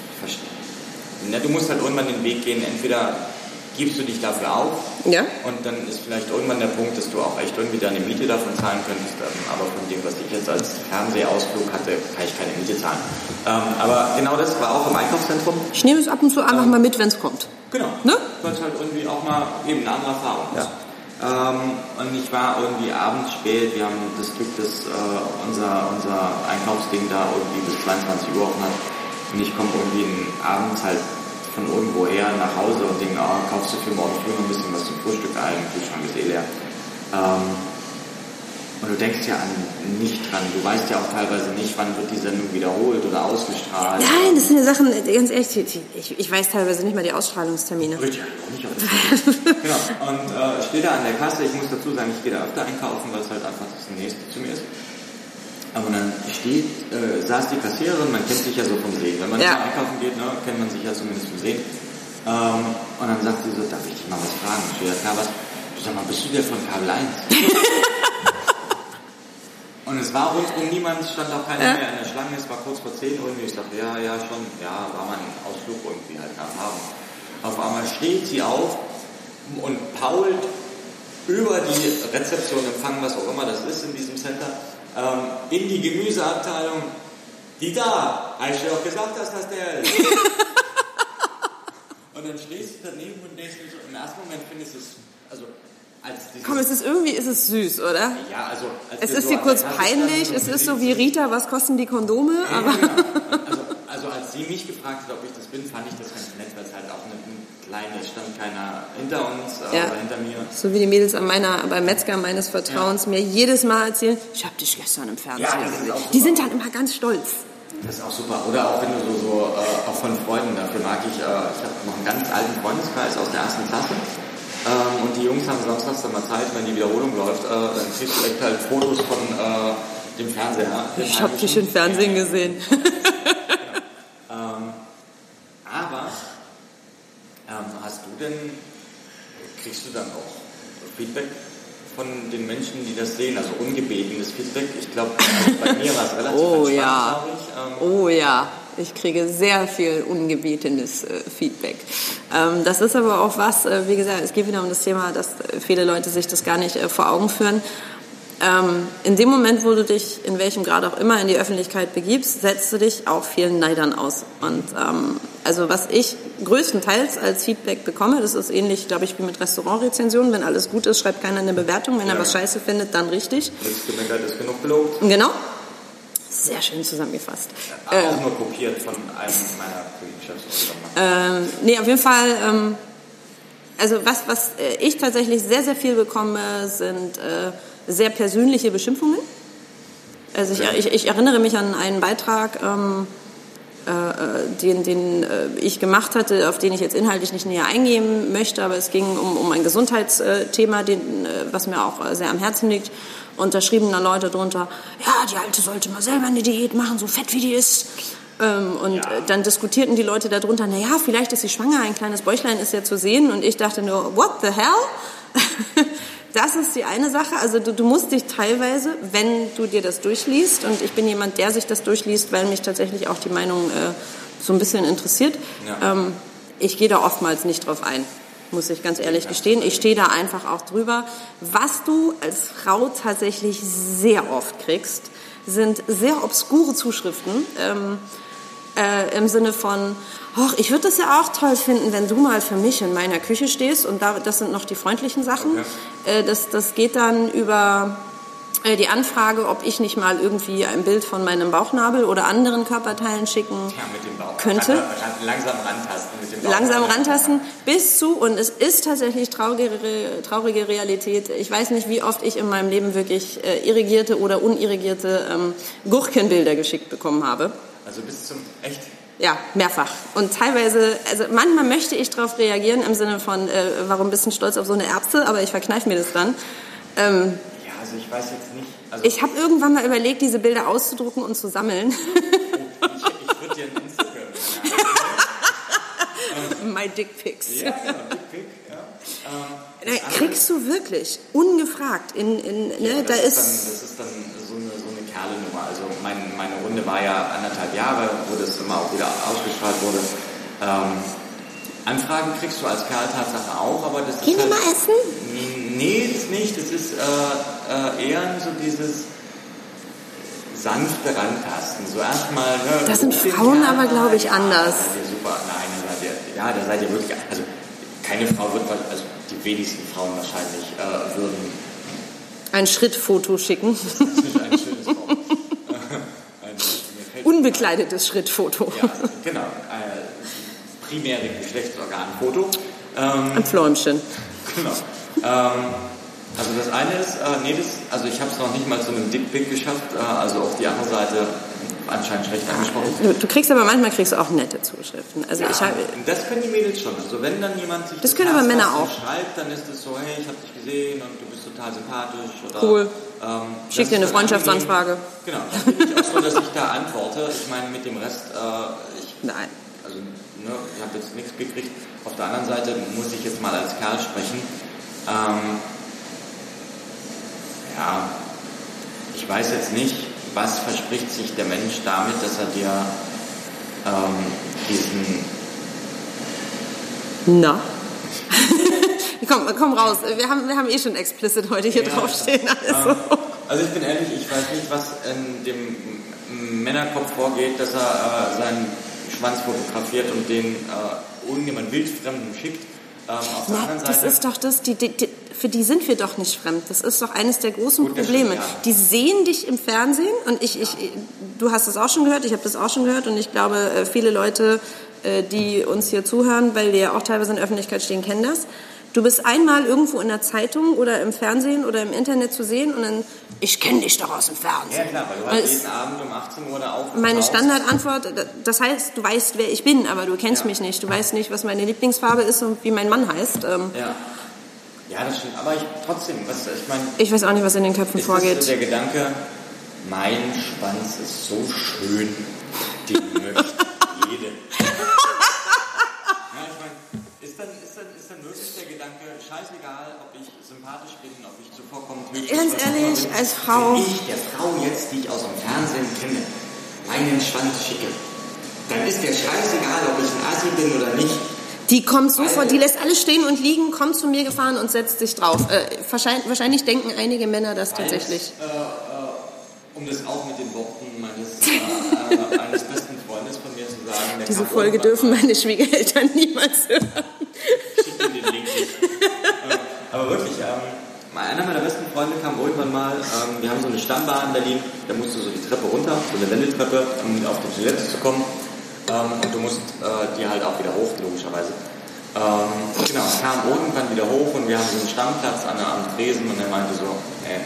du musst halt irgendwann den Weg gehen, entweder gibst du dich dafür auf und dann ist vielleicht irgendwann der Punkt, dass du auch echt irgendwie deine Miete davon zahlen könntest, aber von dem, was ich jetzt als Fernsehausflug hatte, kann ich keine Miete zahlen. Aber genau das war auch im Einkaufszentrum. Ich nehme es ab und zu einfach mal mit, wenn es kommt. Genau, ne? Weil es halt irgendwie auch mal eben eine andere Erfahrung ist. Und ich war irgendwie abends spät, wir haben das Glück, dass unser Einkaufsding da irgendwie bis 22 Uhr offen hat. Und ich komme irgendwie abends halt von irgendwo her nach Hause und denke, kaufst du für morgen früh noch ein bisschen was zum Frühstück ein, Kühlschrank ist leer. Und du denkst ja nicht dran. Du weißt ja auch teilweise nicht, wann wird die Sendung wiederholt oder ausgestrahlt. Nein, das sind ja Sachen, ganz ehrlich, ich weiß teilweise nicht mal die Ausstrahlungstermine. Richtig, auch nicht. Genau. Und ich stehe da an der Kasse. Ich muss dazu sagen, ich gehe da öfter einkaufen, weil es halt einfach das Nächste zu mir ist. Aber dann saß die Kassiererin, man kennt sich ja so vom Sehen. Wenn man zum Einkaufen geht, ne, kennt man sich ja zumindest vom Sehen. Und dann sagt sie so, darf ich dich mal was fragen? Ich stehe da, sag mal, bist du der von Kabel 1? Und es war rundum niemand, stand auch keiner mehr in der Schlange, es war kurz vor 10 Uhr und ich dachte, ja, schon, ja, war mal ein Ausflug irgendwie halt am Abend. Auf einmal steht sie auf und pault über die Rezeption, Empfang, was auch immer das ist in diesem Center, in die Gemüseabteilung. Die da, habe ich dir doch gesagt, dass das der ist. Und dann stehst du daneben und denkst dir so, im ersten Moment findest du es, also komm, es ist süß, oder? Ja, also... Es ist dir kurz peinlich, es ist so wie Rita, was kosten die Kondome? Ja, aber genau. Also als sie mich gefragt hat, ob ich das bin, fand ich das ganz nett, weil es halt auch eine kleine, stand keiner hinter uns oder hinter mir. So wie die Mädels beim Metzger meines Vertrauens mir jedes Mal erzählen, ich habe dich gestern im Fernsehen gesehen. Die sind halt immer ganz stolz. Das ist auch super. Oder auch wenn du auch von Freunden, dafür mag ich habe noch einen ganz alten Freundeskreis aus der 1. Klasse. Und die Jungs haben samstags dann mal Zeit, wenn die Wiederholung läuft, dann kriegst du echt halt Fotos von dem Fernseher. Ich habe dich im Fernsehen gesehen. Aber kriegst du dann auch Feedback von den Menschen, die das sehen, also ungebetenes Feedback? Ich glaube, bei mir war es relativ entspannt, glaube ich. Ich kriege sehr viel ungebetenes Feedback. Das ist aber auch was, wie gesagt, es geht wieder um das Thema, dass viele Leute sich das gar nicht vor Augen führen. In dem Moment, wo du dich in welchem Grad auch immer in die Öffentlichkeit begibst, setzt du dich auch vielen Neidern aus. Und also was ich größtenteils als Feedback bekomme, das ist ähnlich, glaube ich, wie mit Restaurantrezensionen. Wenn alles gut ist, schreibt keiner eine Bewertung. Wenn er was Scheiße findet, dann richtig. Nichts gemeckert ist genug gelobt. Genau. Sehr schön zusammengefasst. Auch nur kopiert von einem meiner Geschäftsführer. Nee, auf jeden Fall, also was ich tatsächlich sehr, sehr viel bekomme, sind sehr persönliche Beschimpfungen. Also ich erinnere mich an einen Beitrag, den ich gemacht hatte, auf den ich jetzt inhaltlich nicht näher eingehen möchte, aber es ging um ein Gesundheitsthema, was mir auch sehr am Herzen liegt. Und da schrieben dann Leute drunter, ja, die Alte sollte mal selber eine Diät machen, so fett wie die ist. Dann diskutierten die Leute darunter, naja, vielleicht ist sie schwanger, ein kleines Bäuchlein ist ja zu sehen. Und ich dachte nur, what the hell? Das ist die eine Sache. Also du musst dich teilweise, wenn du dir das durchliest, und ich bin jemand, der sich das durchliest, weil mich tatsächlich auch die Meinung so ein bisschen interessiert, ich gehe da oftmals nicht drauf ein. Muss ich ganz ehrlich gestehen. Ich stehe da einfach auch drüber. Was du als Frau tatsächlich sehr oft kriegst, sind sehr obskure Zuschriften im Sinne von, ich würde das ja auch toll finden, wenn du mal für mich in meiner Küche stehst. Und das sind noch die freundlichen Sachen. Okay. Das geht dann über die Anfrage, ob ich nicht mal irgendwie ein Bild von meinem Bauchnabel oder anderen Körperteilen schicken könnte. Langsam rantasten mit dem Bauch. Langsam rantasten bis zu, und es ist tatsächlich traurige Realität. Ich weiß nicht, wie oft ich in meinem Leben wirklich irrigierte oder unirrigierte Gurkenbilder geschickt bekommen habe. Also bis zum, echt? Ja, mehrfach. Und teilweise, also manchmal möchte ich darauf reagieren im Sinne von, warum bist du stolz auf so eine Erbse, aber ich verkneife mir das dann. Also ich weiß jetzt nicht. Also ich habe irgendwann mal überlegt, diese Bilder auszudrucken und zu sammeln. Ich würde dir ein Instagram. My Dick Pics. Ja, genau, Dick Pic. Ja. Kriegst du wirklich ungefragt das ist dann so eine Kerlenummer. Also meine Runde war ja 1,5 Jahre, wo das immer auch wieder ausgestrahlt wurde. Anfragen kriegst du als Kerl Tatsache auch, aber das ist Gehen wir mal essen? Nee, das nicht. Das ist eher so dieses sanfte Rantasten. So erstmal. Ne, das sind Frauen aber, glaube ich, anders. Da seid ihr super. Nein, da seid ihr wirklich. Also keine Frau wird, also die wenigsten Frauen wahrscheinlich würden ein Schrittfoto schicken. Das ist nicht ein schönes Wort. Unbekleidetes Schrittfoto. Ja, genau. Primäre Geschlechtsorganfoto. Ein Fläumchen. Genau. Also das eine ist, also ich habe es noch nicht mal zu einem Dickpick geschafft, also auf die andere Seite anscheinend schlecht angesprochen. Du kriegst aber manchmal auch nette Zuschriften. Also ja, das können die Mädels schon. Also wenn dann jemand sich das können aber Männer auch schreibt, dann ist es so, hey, ich habe dich gesehen und du bist total sympathisch. Oder, cool. Schick dir eine Freundschaftsanfrage. Genau, dann bin ich auch so, dass ich da antworte. Ich meine, mit dem Rest, nein. Also, ich habe jetzt nichts gekriegt. Auf der anderen Seite muss ich jetzt mal als Kerl sprechen. Ja, ich weiß jetzt nicht, was verspricht sich der Mensch damit, dass er dir diesen... Na? komm raus. Wir haben eh schon explicit heute hier draufstehen. Also ich bin ehrlich, ich weiß nicht, was in dem Männerkopf vorgeht, dass er seinen Schwanz fotografiert und den irgendjemand Wildfremden schickt. Auf der anderen Seite, das ist doch das, für die sind wir doch nicht fremd. Das ist doch eines der großen Probleme. Stimmt, ja. Die sehen dich im Fernsehen und du hast das auch schon gehört, ich habe das auch schon gehört und ich glaube, viele Leute, die uns hier zuhören, weil wir ja auch teilweise in der Öffentlichkeit stehen, kennen das. Du bist einmal irgendwo in der Zeitung oder im Fernsehen oder im Internet zu sehen und dann, ich kenne dich doch aus dem Fernsehen. Ja klar, weil du halt jeden Abend um 18 Uhr da aufwachst. Meine Standardantwort, das heißt, du weißt, wer ich bin, aber du kennst mich nicht. Du weißt nicht, was meine Lieblingsfarbe ist und wie mein Mann heißt. Ja, das stimmt. Aber trotzdem, ich meine... Ich weiß auch nicht, was in den Köpfen vorgeht. Ist der Gedanke, mein Schwanz ist so schön, den möchte jede. Ist dann wirklich der Gedanke, scheißegal, ob ich sympathisch bin, ob ich zuvorkommend hübsch bin. Ganz ehrlich, als Frau... Wenn ich der Frau jetzt, die ich aus dem Fernsehen kenne, meinen Schwanz schicke, dann ist der scheißegal, ob ich ein Assi bin oder nicht. Die kommt sofort, die lässt alles stehen und liegen, kommt zu mir gefahren und setzt sich drauf. Wahrscheinlich denken einige Männer das tatsächlich. Um das auch mit den Worten meines besten Freundes von mir zu sagen. Diese Folge dürfen meine Schwiegereltern niemals hören. Schick dir den Link nicht. Aber wirklich, einer meiner besten Freunde kam irgendwann mal, wir haben so eine Stammbar in Berlin, da musst du so die Treppe runter, so eine Wendeltreppe, um auf die Toilette zu kommen. Und du musst die halt auch wieder hoch, logischerweise. Genau, es kam irgendwann wieder hoch und wir haben so einen Stammplatz am Tresen und er meinte so,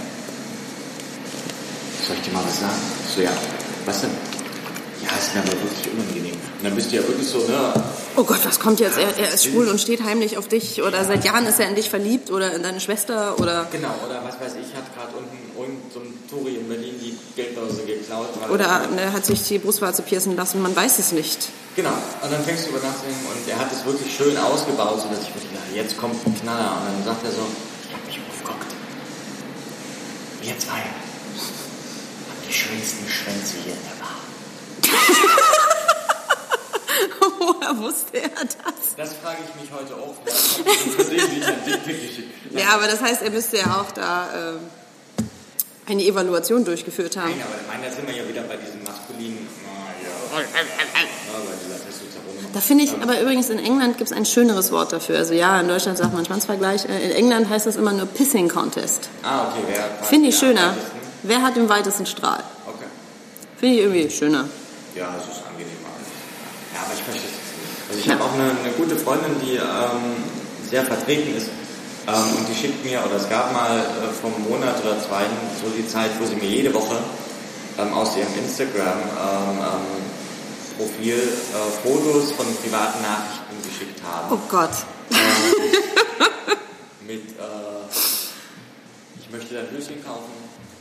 soll ich dir mal was sagen? So, ja, was denn? Ja, ist mir aber wirklich unangenehm. Und dann bist du ja wirklich so, ne? Oh Gott, was kommt jetzt? Er ist schwul und steht heimlich auf dich oder seit Jahren ist er in dich verliebt oder in deine Schwester oder... Genau, oder was weiß ich, hat gerade unten so ein Touri in Berlin die Geldbörse geklaut. Oder hat sich die Brustwarze piercen lassen, man weiß es nicht. Genau, und dann fängst du über nachzudenken und er hat es wirklich schön ausgebaut, sodass ich wirklich dachte, jetzt kommt ein Knaller. Und dann sagt er so, ich hab mich aufgeguckt. Wir zwei haben die schönsten Schwänze hier in der Bar. Woher wusste er das? Das frage ich mich heute auch. Versehentlich ein Dickpick geschickt. Ja, aber das heißt, er müsste ja auch da eine Evaluation durchgeführt haben. Nein, aber da sind wir ja wieder bei diesem maskulinen... Da finde ich, aber übrigens in England gibt es ein schöneres Wort dafür. Also ja, in Deutschland sagt man Schwanzvergleich. In England heißt das immer nur Pissing Contest. Ah, okay. Finde ich schöner. Wer hat den weitesten Strahl? Okay. Finde ich irgendwie schöner. Ja, es ist angenehmer. Ja, aber ich verstehe es nicht. Also ich habe auch eine gute Freundin, die sehr vertreten ist. Und die schickt mir, oder es gab mal vor einem Monat oder zwei so die Zeit, wo sie mir jede Woche aus ihrem Instagram-Profil Fotos von privaten Nachrichten geschickt haben. Oh Gott. Mit, ich möchte dein Höschen kaufen.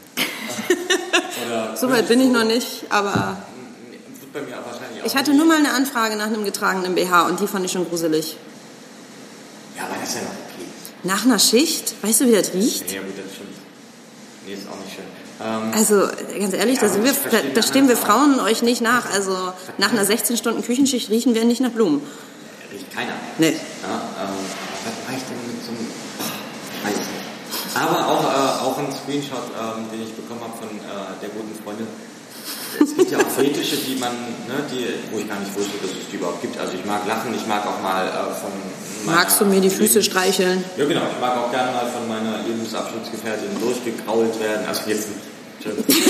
So weit bin ich noch nicht, aber... Bei mir wahrscheinlich auch. Ich hatte nur mal eine Anfrage nach einem getragenen BH und die fand ich schon gruselig. Ja, aber das ist ja noch okay. Nach einer Schicht? Weißt du, wie das riecht? Ja gut, das stimmt. Nee, ist auch nicht schön. Also, ganz ehrlich, da stehen wir Frauen euch nicht nach. Also, nach einer 16-Stunden-Küchenschicht riechen wir nicht nach Blumen. Riecht keiner. Nee. Ja, was mache ich denn mit so einem... Weiß ich nicht. Aber auch ein Screenshot, den ich bekommen habe von der guten Freundin. Es gibt ja auch Fetische, die man, wo ich gar nicht wusste, dass es die überhaupt gibt. Also ich mag lachen, ich mag auch mal von... Magst du mir die Füße streicheln? Ja genau, ich mag auch gerne mal von meiner Lebensabschnittsgefährtin durchgekrault werden. Also jetzt nicht. Ich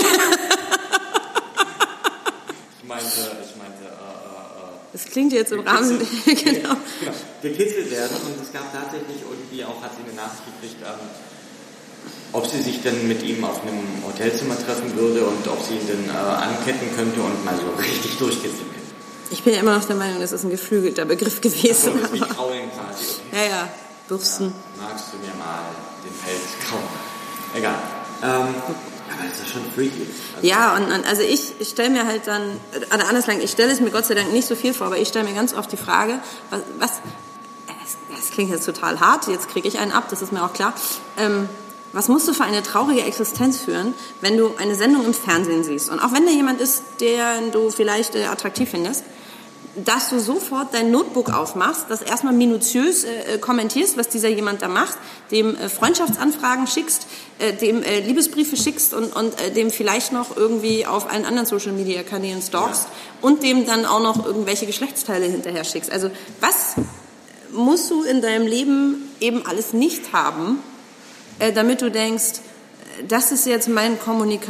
meinte... Das klingt jetzt im Rahmen... Genau, gekitzelt werden. Und es gab tatsächlich irgendwie auch, hat sie eine Nachricht gekriegt, ob sie sich denn mit ihm auf einem Hotelzimmer treffen würde und ob sie ihn dann anketten könnte und mal so richtig durchkitzen könnte. Ich bin ja immer noch der Meinung, das ist ein geflügelter Begriff gewesen. Ach so, wie Kraulen quasi. Ja, Bürsten. Ja, magst du mir mal den Pelz kauen? Egal. Aber das ist schon freaky. Also ja, und also ich stelle mir halt dann, anders lang, ich stelle es mir Gott sei Dank nicht so viel vor, aber ich stelle mir ganz oft die Frage, das klingt jetzt total hart, jetzt kriege ich einen ab, das ist mir auch klar, was musst du für eine traurige Existenz führen, wenn du eine Sendung im Fernsehen siehst und auch wenn da jemand ist, den du vielleicht attraktiv findest, dass du sofort dein Notebook aufmachst, das erstmal minutiös kommentierst, was dieser jemand da macht, dem Freundschaftsanfragen schickst, dem Liebesbriefe schickst und dem vielleicht noch irgendwie auf allen anderen Social-Media-Kanälen stalkst und dem dann auch noch irgendwelche Geschlechtsteile hinterher schickst. Also was musst du in deinem Leben eben alles nicht haben, damit du denkst, das ist jetzt mein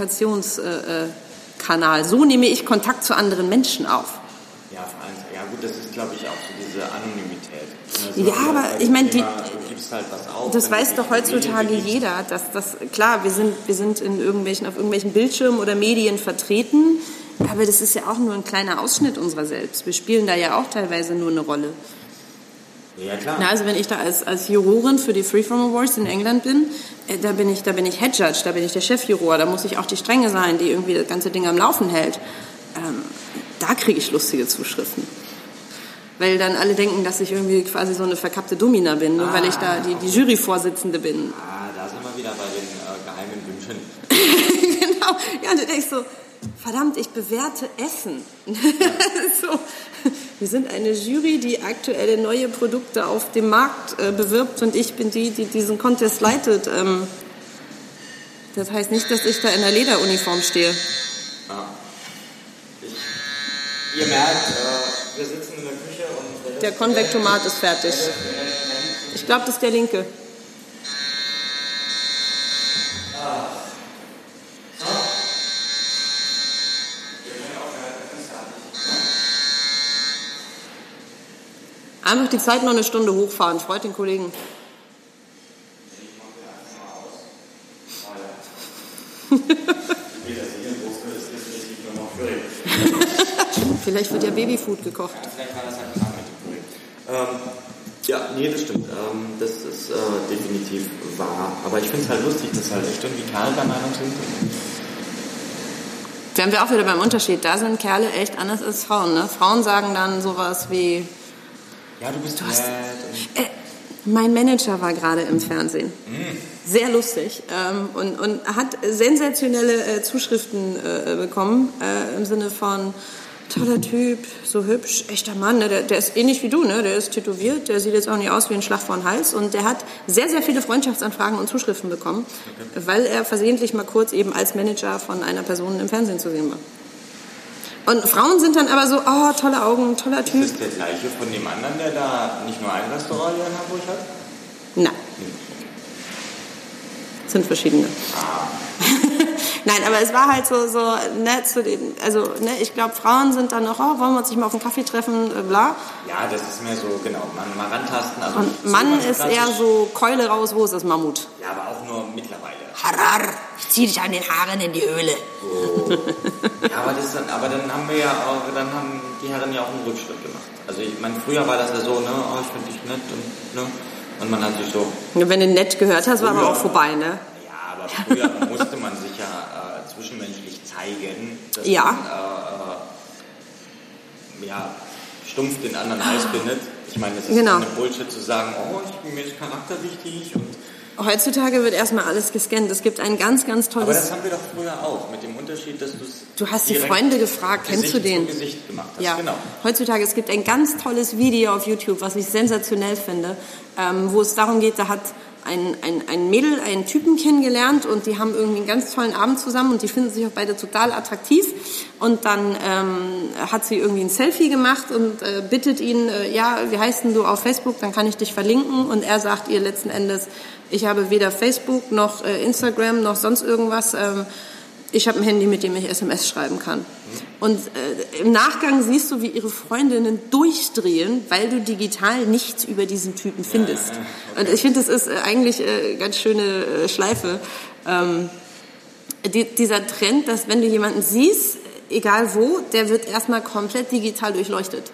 Kommunikationskanal. So nehme ich Kontakt zu anderen Menschen auf. Ja, gut, das ist, glaube ich, auch so diese Anonymität. Also, ja, aber ich meine, du gibst halt was auf, das weiß doch heutzutage jeder, dass das, klar, wir sind auf irgendwelchen Bildschirmen oder Medien vertreten, aber das ist ja auch nur ein kleiner Ausschnitt unserer selbst. Wir spielen da ja auch teilweise nur eine Rolle. Ja, klar. Na, also wenn ich da als Jurorin für die Freeform Awards in England bin, da bin ich Head Judge, da bin ich der Chefjuror, da muss ich auch die Strenge sein, die irgendwie das ganze Ding am Laufen hält. Da kriege ich lustige Zuschriften. Weil dann alle denken, dass ich irgendwie quasi so eine verkappte Domina bin, nur weil ich da die Juryvorsitzende bin. Da sind wir wieder bei den geheimen Wünschen. Genau, ja, und du denkst so, verdammt, ich bewerte Essen. So, wir sind eine Jury, die aktuelle neue Produkte auf dem Markt bewirbt und ich bin die diesen Contest leitet. Das heißt nicht, dass ich da in der Lederuniform stehe. Ja. Ihr merkt, wir sitzen in der Küche und... Der Konvektomat ist fertig. Ich glaube, das ist der linke. Einfach die Zeit noch eine Stunde hochfahren. Freut den Kollegen. Vielleicht wird ja Babyfood gekocht. Vielleicht war das ein Plan mit dem Kollegen. Ja, nee, das stimmt. Das ist definitiv wahr. Aber ich finde es halt lustig, dass halt echt irgendwie Kerle der Meinung sind. Da haben wir auch wieder beim Unterschied. Da sind Kerle echt anders als Frauen. Ne? Frauen sagen dann sowas wie... Ja, du bist nett. Mein Manager war gerade im Fernsehen. Sehr lustig. Und hat sensationelle Zuschriften bekommen. Im Sinne von... Toller Typ, so hübsch, echter Mann, ne? Der ist ähnlich wie du, ne? Der ist tätowiert, der sieht jetzt auch nicht aus wie ein Schlag vor den Hals und der hat sehr, sehr viele Freundschaftsanfragen und Zuschriften bekommen, weil er versehentlich mal kurz eben als Manager von einer Person im Fernsehen zu sehen war. Und Frauen sind dann aber so, oh, tolle Augen, toller Typ. Ist das der gleiche von dem anderen, der da nicht nur ein Restaurant hier in Hamburg hat? Nein. Das sind verschiedene. Nein, aber es war halt so nett zu den, also ne, ich glaube, Frauen sind dann noch, wollen wir uns nicht mal auf einen Kaffee treffen, bla. Ja, das ist mehr so, genau, mal rantasten. Also und Mann ist eher so, Keule raus, wo ist das Mammut? Ja, aber auch nur mittlerweile. Harar, ich zieh dich an den Haaren in die Höhle. Oh. Ja, aber dann haben die Herren ja auch einen Rückschritt gemacht. Also ich meine, früher war das ja so, ne, oh, ich finde dich nett und man hat sich so... Wenn du nett gehört hast, war aber auch vorbei, ne? Ja, aber früher musste man sich ja zwischenmenschlich zeigen, dass ja. Man stumpf den anderen heiß bindet. Ich meine, das ist eine Bullshit zu sagen, oh, mir ist Charakter wichtig und... Heutzutage wird erstmal alles gescannt. Es gibt ein ganz, ganz tolles... Aber das haben wir doch früher auch, mit dem Unterschied, dass du hast die Freunde gefragt, kennst du den? Gesicht gemacht hast. Ja, genau. Heutzutage, es gibt ein ganz tolles Video auf YouTube, was ich sensationell finde, wo es darum geht, da hat ein Mädel einen Typen kennengelernt und die haben irgendwie einen ganz tollen Abend zusammen und die finden sich auch beide total attraktiv und dann hat sie irgendwie ein Selfie gemacht und bittet ihn, wie heißt denn du auf Facebook, dann kann ich dich verlinken und er sagt ihr letzten Endes, ich habe weder Facebook noch Instagram noch sonst irgendwas, Ich habe ein Handy, mit dem ich SMS schreiben kann. Und im Nachgang siehst du, wie ihre Freundinnen durchdrehen, weil du digital nichts über diesen Typen findest. Okay. Und ich finde, das ist eigentlich ganz schöne Schleife. Dieser Trend, dass wenn du jemanden siehst, egal wo, der wird erstmal komplett digital durchleuchtet.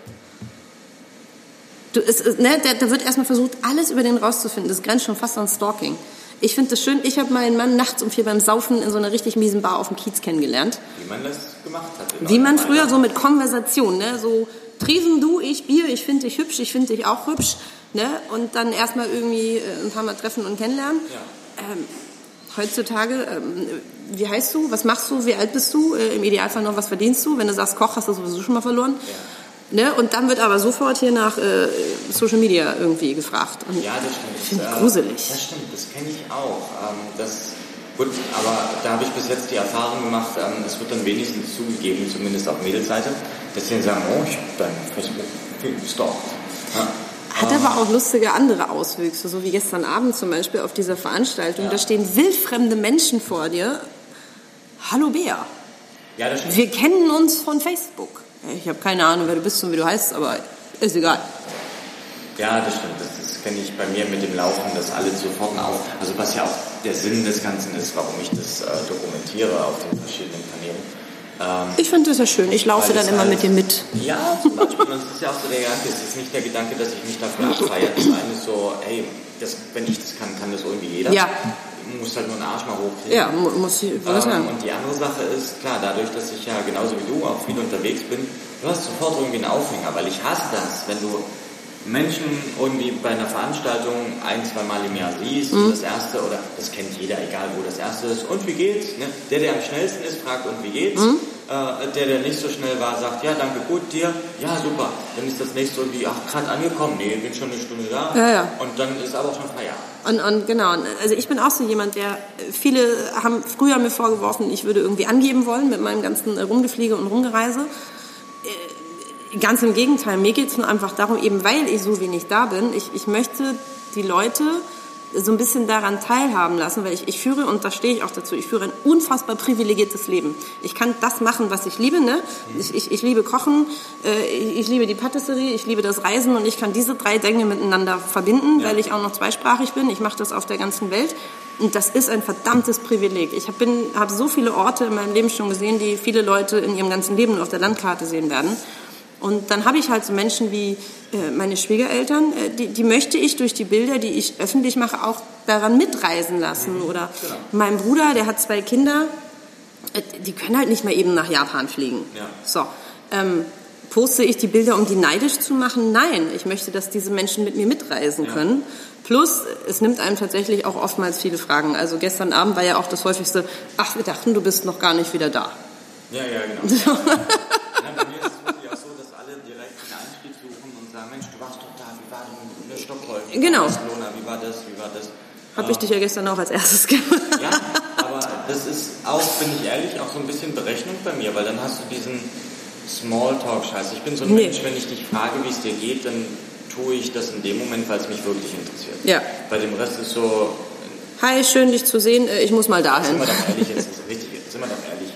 Da wird erstmal versucht, alles über den rauszufinden. Das grenzt schon fast an Stalking. Ich finde das schön. Ich habe meinen Mann nachts um 4 beim Saufen in so einer richtig miesen Bar auf dem Kiez kennengelernt. Wie man das gemacht hat. Wie man früher so mit Konversation, ne? So, Tresen, du, ich, Bier, ich finde dich hübsch, ich finde dich auch hübsch. Ne? Und dann erstmal irgendwie ein paar Mal treffen und kennenlernen. Ja. Heutzutage, wie heißt du, was machst du, wie alt bist du? Im Idealfall noch, was verdienst du? Wenn du sagst Koch, hast du sowieso schon mal verloren. Ja. Ne? Und dann wird aber sofort hier nach Social Media irgendwie gefragt. Und ja, das stimmt. Ich finde gruselig. Das stimmt, das kenne ich auch. Gut, aber da habe ich bis jetzt die Erfahrung gemacht, es wird dann wenigstens zugegeben, zumindest auf Mädelseite, dass sie dann sagen, oh, ich habe dein Facebook gestalkt. Ja. Hat aber auch lustige andere Auswüchse, so wie gestern Abend zum Beispiel auf dieser Veranstaltung. Ja. Da stehen wildfremde Menschen vor dir. Hallo Bea. Ja, das stimmt. Wir kennen uns von Facebook. Ich habe keine Ahnung, wer du bist und wie du heißt, aber ist egal. Ja, das stimmt. Das kenne ich bei mir mit dem Laufen, dass alle sofort auf. Also was ja auch der Sinn des Ganzen ist, warum ich das dokumentiere auf den verschiedenen Kanälen. Ich finde das ja schön. Ich laufe dann immer mit dir mit. Ja, zum Beispiel. Und das ist ja auch so der Gedanke. Es ist nicht der Gedanke, dass ich mich dafür abfeiere. Das eine ist so, hey, wenn ich das kann das irgendwie jeder. Ja. Muss halt nur einen Arsch mal hochkriegen. Ja, muss ich sagen. Und die andere Sache ist, klar, dadurch, dass ich ja genauso wie du auch viel unterwegs bin, du hast sofort irgendwie einen Aufhänger, weil ich hasse das, wenn du Menschen irgendwie bei einer Veranstaltung 1-2 Mal im Jahr siehst und das erste, oder das kennt jeder, egal wo das erste ist, und wie geht's? Ne? Der am schnellsten ist, fragt, und wie geht's? Der nicht so schnell war, sagt, ja, danke, gut, dir, ja, super. Dann ist das nächste irgendwie, ach, gerade angekommen, nee, bin schon eine Stunde da. Ja. Und dann ist aber auch schon Feierabend. Und genau, also ich bin auch so jemand, viele haben früher mir vorgeworfen, ich würde irgendwie angeben wollen mit meinem ganzen Rumgefliege und Rumgereise. Ganz im Gegenteil, mir geht es nur einfach darum, eben weil ich so wenig da bin, ich möchte die Leute so ein bisschen daran teilhaben lassen, weil ich führe, und da stehe ich auch dazu, ich führe ein unfassbar privilegiertes Leben. Ich kann das machen, was ich liebe, ne? Ich liebe Kochen, ich liebe die Patisserie, ich liebe das Reisen, und ich kann diese 3 Dinge miteinander verbinden, weil ich auch noch zweisprachig bin. Ich mache das auf der ganzen Welt. Und das ist ein verdammtes Privileg. Ich habe so viele Orte in meinem Leben schon gesehen, die viele Leute in ihrem ganzen Leben auf der Landkarte sehen werden. Und dann habe ich halt so Menschen wie meine Schwiegereltern, die möchte ich durch die Bilder, die ich öffentlich mache, auch daran mitreisen lassen. Oder mein Bruder, der hat 2 Kinder, die können halt nicht mehr eben nach Japan fliegen. Ja. So, poste ich die Bilder, um die neidisch zu machen? Nein, ich möchte, dass diese Menschen mit mir mitreisen können. Plus, es nimmt einem tatsächlich auch oftmals viele Fragen. Also gestern Abend war ja auch das häufigste, ach, wir dachten, du bist noch gar nicht wieder da. Ja, genau. So. Bei mir ist es wirklich auch so, dass alle direkt einen Einstieg suchen und sagen, Mensch, du warst doch da, wie war denn in Stockholm? Genau. Barcelona, wie war das? Habe ich dich ja gestern auch als erstes gemacht. Ja, aber das ist auch, bin ich ehrlich, auch so ein bisschen Berechnung bei mir, weil dann hast du diesen Smalltalk-Scheiß. Ich bin so ein Mensch, wenn ich dich frage, wie es dir geht, dann tue ich das in dem Moment, weil es mich wirklich interessiert. Ja. Bei dem Rest ist so... Hi, schön dich zu sehen, ich muss mal dahin. Sind wir doch ehrlich, jetzt ist richtig, sind wir doch ehrlich.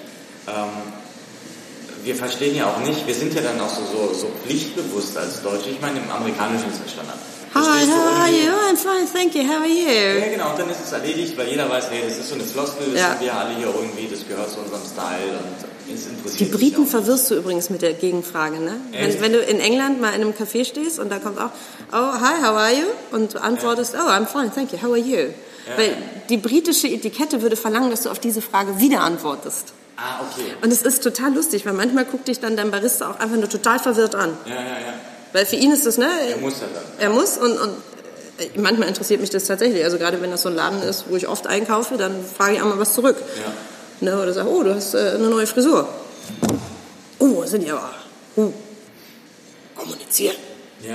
Wir verstehen ja auch nicht, wir sind ja dann auch so pflichtbewusst als Deutsche. Ich meine, im Amerikanischen ist es Standard. Hi, how are you? I'm fine, thank you. How are you? Ja, genau, und dann ist es erledigt, weil jeder weiß, hey, das ist so eine Floskel, das sind wir alle hier irgendwie, das gehört zu unserem Style und es interessiert. Die Briten verwirrst du übrigens mit der Gegenfrage, ne? Wenn du in England mal in einem Café stehst und da kommt auch, oh, hi, how are you? Und du antwortest, oh, I'm fine, thank you, how are you? Ja. Weil die britische Etikette würde verlangen, dass du auf diese Frage wieder antwortest. Ah, okay. Und es ist total lustig, weil manchmal guckt dich dann dein Barista auch einfach nur total verwirrt an. Ja. Weil für ihn ist das, ne? Er muss ja dann. Er muss und manchmal interessiert mich das tatsächlich. Also gerade wenn das so ein Laden ist, wo ich oft einkaufe, dann frage ich auch mal was zurück. Ja. Ne? Oder sage, oh, du hast eine neue Frisur. Oh, sind die aber. Kommunizieren. Ja.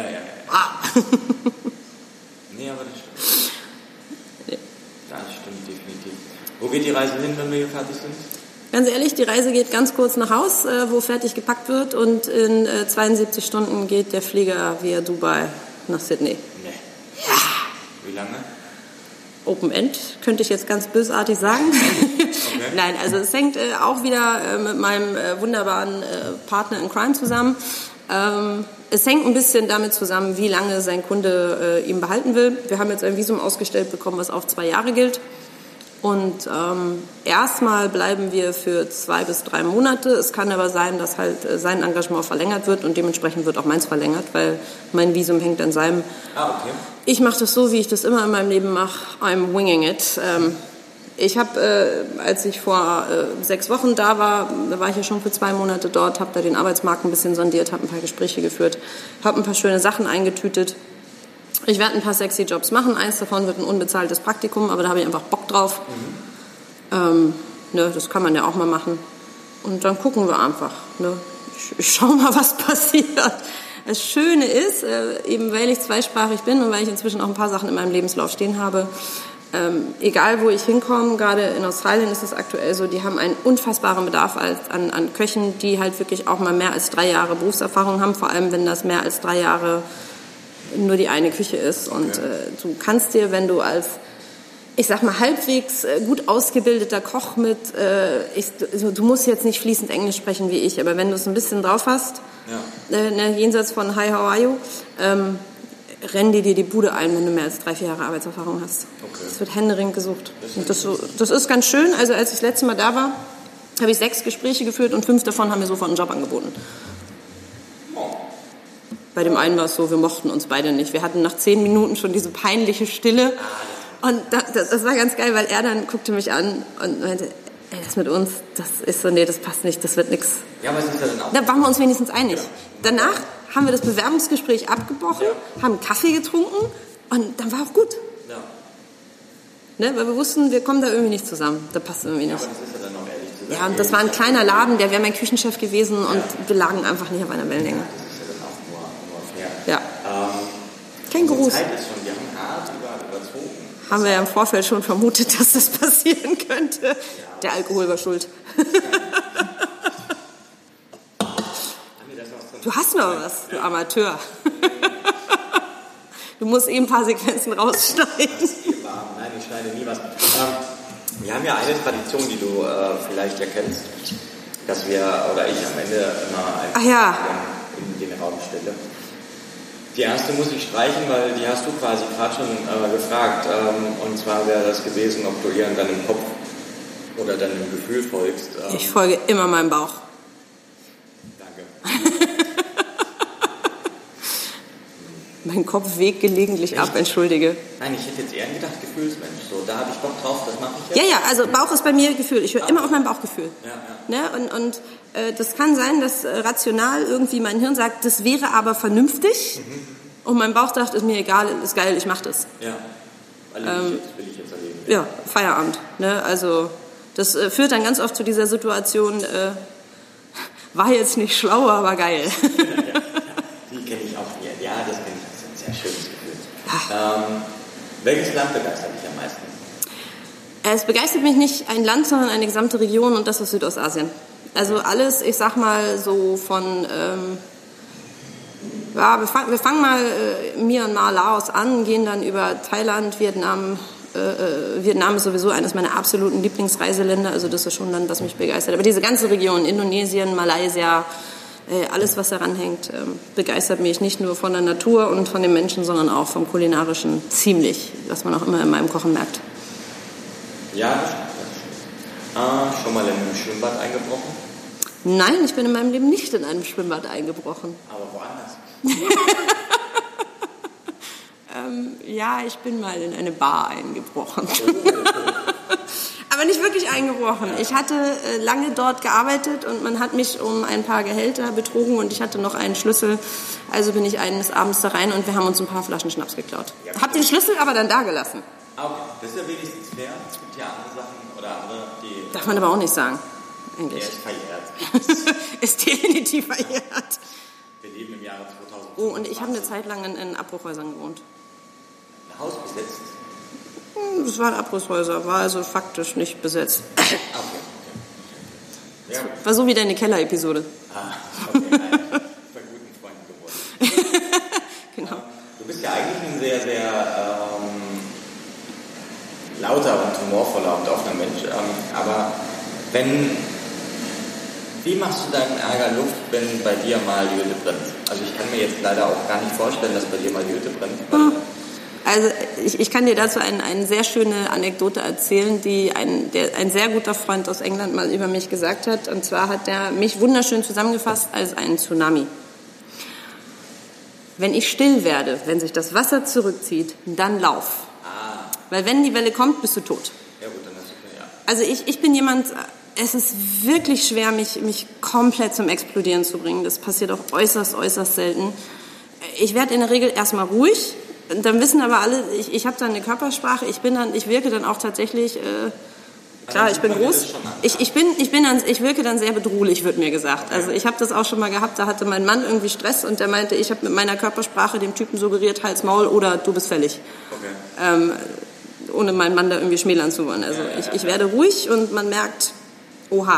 Nee, aber das stimmt. Nee. Das stimmt definitiv. Wo geht die Reise hin, wenn wir hier fertig sind? Ganz ehrlich, die Reise geht ganz kurz nach Haus, wo fertig gepackt wird, und in 72 Stunden geht der Flieger via Dubai nach Sydney. Nee. Ja. Wie lange? Open End, könnte ich jetzt ganz bösartig sagen. Okay. Nein, also es hängt auch wieder mit meinem wunderbaren Partner in Crime zusammen. Es hängt ein bisschen damit zusammen, wie lange sein Kunde ihn behalten will. Wir haben jetzt ein Visum ausgestellt bekommen, was auf 2 Jahre gilt. Und erstmal bleiben wir für 2 bis 3 Monate. Es kann aber sein, dass halt sein Engagement verlängert wird und dementsprechend wird auch meins verlängert, weil mein Visum hängt an seinem. Okay. Ich mache das so, wie ich das immer in meinem Leben mache. I'm winging it. Ich habe, als ich vor 6 Wochen da war ich ja schon für 2 Monate dort, habe da den Arbeitsmarkt ein bisschen sondiert, habe ein paar Gespräche geführt, habe ein paar schöne Sachen eingetütet. Ich werde ein paar sexy Jobs machen. Eins davon wird ein unbezahltes Praktikum, aber da habe ich einfach Bock drauf. Das kann man ja auch mal machen. Und dann gucken wir einfach. Ne? Ich schau mal, was passiert. Das Schöne ist, eben weil ich zweisprachig bin und weil ich inzwischen auch ein paar Sachen in meinem Lebenslauf stehen habe, egal wo ich hinkomme, gerade in Australien ist es aktuell so, die haben einen unfassbaren Bedarf an Köchen, die halt wirklich auch mal mehr als 3 Jahre Berufserfahrung haben, vor allem wenn das mehr als 3 Jahre nur die eine Küche ist. Und du kannst dir, wenn du als, ich sag mal, halbwegs gut ausgebildeter Koch du musst jetzt nicht fließend Englisch sprechen wie ich, aber wenn du es ein bisschen drauf hast, jenseits von Hi, how are you, rennen dir die Bude ein, wenn du mehr als 3-4 Jahre Arbeitserfahrung hast. Okay. Das wird händeringend gesucht. Und das ist ganz schön. Also als ich das letzte Mal da war, habe ich 6 Gespräche geführt und 5 davon haben mir sofort einen Job angeboten. Bei dem einen war es so, wir mochten uns beide nicht. Wir hatten nach 10 Minuten schon diese peinliche Stille. Und das war ganz geil, weil er dann guckte mich an und meinte, ey, das mit uns, das ist so, nee, das passt nicht, das wird nix. Ja, aber es ist ja dann auch... Da waren wir uns wenigstens einig. Ja. Danach haben wir das Bewerbungsgespräch abgebrochen, haben Kaffee getrunken und dann war auch gut. Ja. Ne, weil wir wussten, wir kommen da irgendwie nicht zusammen. Da passt irgendwie nicht. Ja, aber das ist ja dann auch ehrlich zu sagen. Ja, und das war ein kleiner Laden, der wäre mein Küchenchef gewesen und wir lagen einfach nicht auf einer Wellenlänge. Ja, das ist ja dann auch nur fair. Ja. Kängurus. Zeit ist schon, wir haben hart überzogen. Haben wir ja im Vorfeld schon vermutet, dass das passieren könnte. Ja. Der Alkohol war schuld. Du hast noch was, du Amateur. Du musst eben ein paar Sequenzen rausschneiden. Nein, ich schneide nie was. Wir haben ja eine Tradition, die du vielleicht erkennst, dass wir, oder ich am Ende immer in den Raum stelle. Die erste muss ich streichen, weil die hast du quasi gerade schon gefragt. Und zwar wäre das gewesen, ob du eher in deinem Kopf oder deinem Gefühl folgst. Ich folge immer meinem Bauch. Danke. Mein Kopf wägt gelegentlich ab, entschuldige. Nein, ich hätte jetzt eher gedacht, Gefühlsmensch. So, da habe ich Bock drauf, das mache ich jetzt. Ja, also Bauch ist bei mir Gefühl. Ich höre immer auf mein Bauchgefühl. Ja. Ne? Und das kann sein, dass rational irgendwie mein Hirn sagt, das wäre aber vernünftig. Und mein Bauch sagt, ist mir egal, ist geil, ich mache das. Ja, will ich jetzt erleben. Ja, Feierabend. Ne? Also das führt dann ganz oft zu dieser Situation, war jetzt nicht schlau, aber geil. Die kenne ich auch. Ja, das kenne ich. Das ist ein sehr schönes Gefühl. Welches Land begeistert dich am meisten? Es begeistert mich nicht ein Land, sondern eine gesamte Region und das ist Südostasien. Also alles, ich sag mal so von... wir fangen mal Myanmar, Laos an, gehen dann über Thailand, Vietnam. Vietnam ist sowieso eines meiner absoluten Lieblingsreiseländer, also das ist schon ein Land, was mich begeistert. Aber diese ganze Region, Indonesien, Malaysia, alles, was daran hängt, begeistert mich nicht nur von der Natur und von den Menschen, sondern auch vom Kulinarischen ziemlich, was man auch immer in meinem Kochen merkt. Ja, das stimmt. Schon mal in einem Schwimmbad eingebrochen? Nein, ich bin in meinem Leben nicht in einem Schwimmbad eingebrochen. Aber woanders? Ja, ich bin mal in eine Bar eingebrochen. Aber nicht wirklich eingebrochen. Ich hatte lange dort gearbeitet und man hat mich um ein paar Gehälter betrogen und ich hatte noch einen Schlüssel. Also bin ich eines Abends da rein und wir haben uns ein paar Flaschen Schnaps geklaut. Ja, hab den Schlüssel aber dann da gelassen. Okay, das ist ja wenigstens fair. Es gibt ja andere Sachen oder andere, die... Darf man aber auch nicht sagen, eigentlich. Der ist verjährt. Ist definitiv verjährt. Wir leben im Jahre 2000. Oh, und ich habe eine Zeit lang in Abbruchhäusern gewohnt. Ein Haus besetzt? Das waren Abrisshäuser, war also faktisch nicht besetzt. Okay. Ja. War so wie deine Keller-Episode. Okay. Bei guten Freunden geworden. Genau. Du bist ja eigentlich ein sehr, sehr lauter und humorvoller und offener Mensch. Aber wie machst du deinen Ärger Luft, wenn bei dir mal die Hütte brennt? Also ich kann mir jetzt leider auch gar nicht vorstellen, dass bei dir mal die Hütte brennt. Also ich kann dir dazu eine sehr schöne Anekdote erzählen, die ein sehr guter Freund aus England mal über mich gesagt hat. Und zwar hat er mich wunderschön zusammengefasst als einen Tsunami. Wenn ich still werde, wenn sich das Wasser zurückzieht, dann lauf. Weil wenn die Welle kommt, bist du tot. Ja gut, dann hast du ja. Also ich bin jemand, es ist wirklich schwer, mich komplett zum Explodieren zu bringen. Das passiert auch äußerst, äußerst selten. Ich werde in der Regel erstmal ruhig. Dann wissen aber alle, ich habe dann eine Körpersprache. Ich wirke dann auch tatsächlich... Klar, ich bin groß. Ich wirke dann sehr bedrohlich, wird mir gesagt. Also ich habe das auch schon mal gehabt, da hatte mein Mann irgendwie Stress und der meinte, ich habe mit meiner Körpersprache dem Typen suggeriert, Hals, Maul oder du bist fällig. Okay. Ohne meinen Mann da irgendwie schmälern zu wollen. Also ich werde ruhig und man merkt, oha.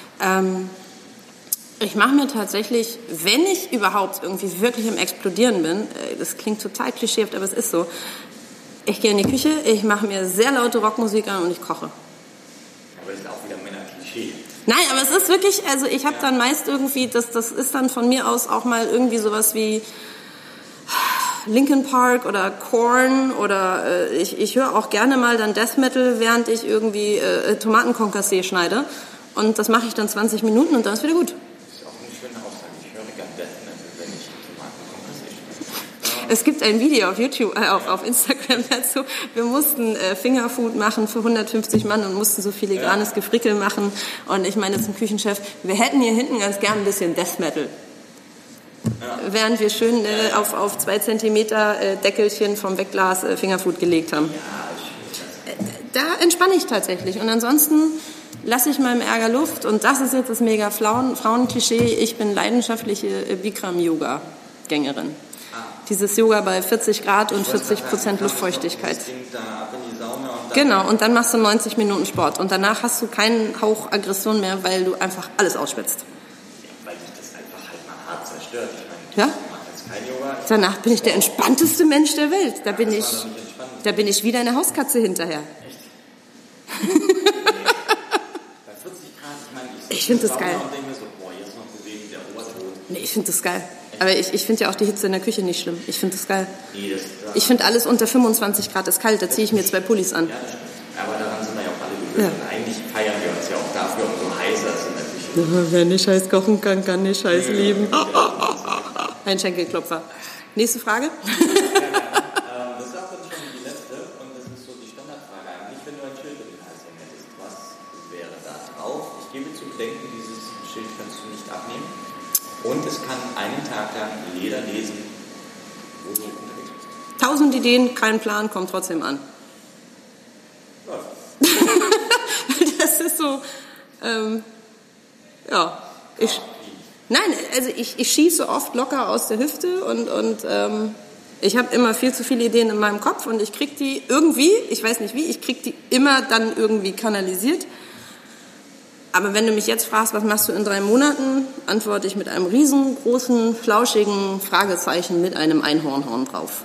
Ich mache mir tatsächlich, wenn ich überhaupt irgendwie wirklich im Explodieren bin, das klingt total klischeehaft, aber es ist so, ich gehe in die Küche, ich mache mir sehr laute Rockmusik an und ich koche. Aber das ist auch wieder Männer-Klischee. Nein, aber es ist wirklich, also ich habe dann meist irgendwie, das ist dann von mir aus auch mal irgendwie sowas wie Linkin Park oder Korn oder ich höre auch gerne mal dann Death Metal, während ich irgendwie Tomatenkonkassee schneide und das mache ich dann 20 Minuten und dann ist wieder gut. Das ist auch eine schöne Aussage. Ich höre gerne Death Metal, wenn ich Tomatenkonkassee schneide. Es gibt ein Video auf YouTube, auf Instagram dazu. Wir mussten Fingerfood machen für 150 Mann und mussten so filigranes Gefrickel machen. Und ich meine zum Küchenchef, wir hätten hier hinten ganz gern ein bisschen Death Metal. Ja. Während wir schön auf 2 Zentimeter Deckelchen vom Wegglas Fingerfood gelegt haben. Da entspanne ich tatsächlich. Und ansonsten lasse ich meinem Ärger Luft. Und das ist jetzt das mega Frauenklischee. Ich bin leidenschaftliche Bikram-Yoga-Gängerin. Dieses Yoga bei 40 Grad und 40% Luftfeuchtigkeit. Genau, und dann machst du 90 Minuten Sport. Und danach hast du keinen Hauch Aggression mehr, weil du einfach alles ausschwitzt. Ja, weil dich das einfach halt mal hart zerstört. Ich Ja? meine, ich mache jetzt kein Yoga. Danach bin ich der entspannteste Mensch der Welt. Da bin ich wieder eine Hauskatze hinterher. Echt? Bei 40 Grad, ich finde das geil. Und denke mir so, boah, jetzt noch bewegen, der Oberton. Nee, ich finde das geil. Aber ich finde ja auch die Hitze in der Küche nicht schlimm. Ich finde das geil. Nee, ich finde alles unter 25 Grad ist kalt. Da ziehe ich mir 2 Pullis an. Ja, das stimmt. Aber daran sind wir ja auch alle gewöhnt. Ja. Eigentlich feiern wir uns ja auch dafür, umso heißer es in der Küche. Wer nicht heiß kochen kann, kann nicht heiß lieben. Ein Schenkelklopfer. Nächste Frage. Das war dann schon die letzte. Und das ist so die Standardfrage eigentlich. Wenn du ein Schild um den Hals hängen hättest, was wäre da drauf? Ich gebe zu bedenken, dieses Schild kannst du nicht abnehmen. Und es kann einen Tag lang jeder lesen, wo du unterwegs bist. 1000 Ideen, kein Plan, kommt trotzdem an. Ja. Das ist so, ich schieße oft locker aus der Hüfte und ich habe immer viel zu viele Ideen in meinem Kopf und ich kriege die irgendwie, ich weiß nicht wie, ich kriege die immer dann irgendwie kanalisiert. Aber wenn du mich jetzt fragst, was machst du in 3 Monaten, antworte ich mit einem riesengroßen, flauschigen Fragezeichen mit einem Einhornhorn drauf.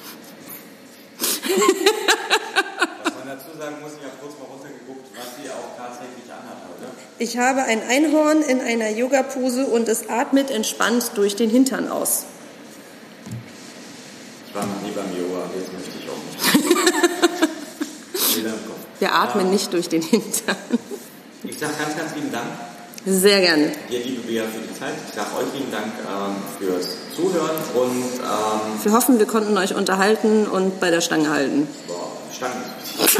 Was man dazu sagen muss, ich habe kurz mal runtergeguckt, was sie auch tatsächlich anhat, oder? Ich habe ein Einhorn in einer Yoga-Pose und es atmet entspannt durch den Hintern aus. Ich war noch nie beim Yoga, jetzt möchte ich auch nicht. Wir atmen nicht durch den Hintern. Ich sage ganz, ganz lieben Dank. Sehr gerne. Dir, liebe Bea, für die Zeit. Ich sage euch lieben Dank fürs Zuhören und wir hoffen, wir konnten euch unterhalten und bei der Stange halten. Boah, Stange ist wichtig.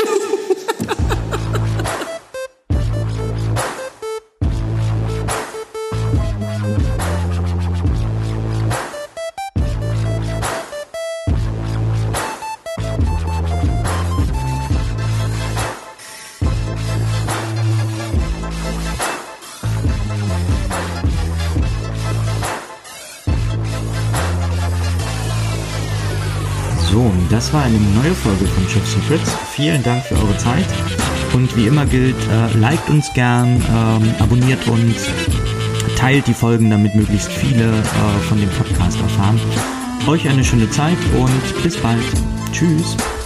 So, das war eine neue Folge von Chef Secrets. Vielen Dank für eure Zeit. Und wie immer gilt, liked uns gern, abonniert uns, teilt die Folgen, damit möglichst viele von dem Podcast erfahren. Euch eine schöne Zeit und bis bald. Tschüss.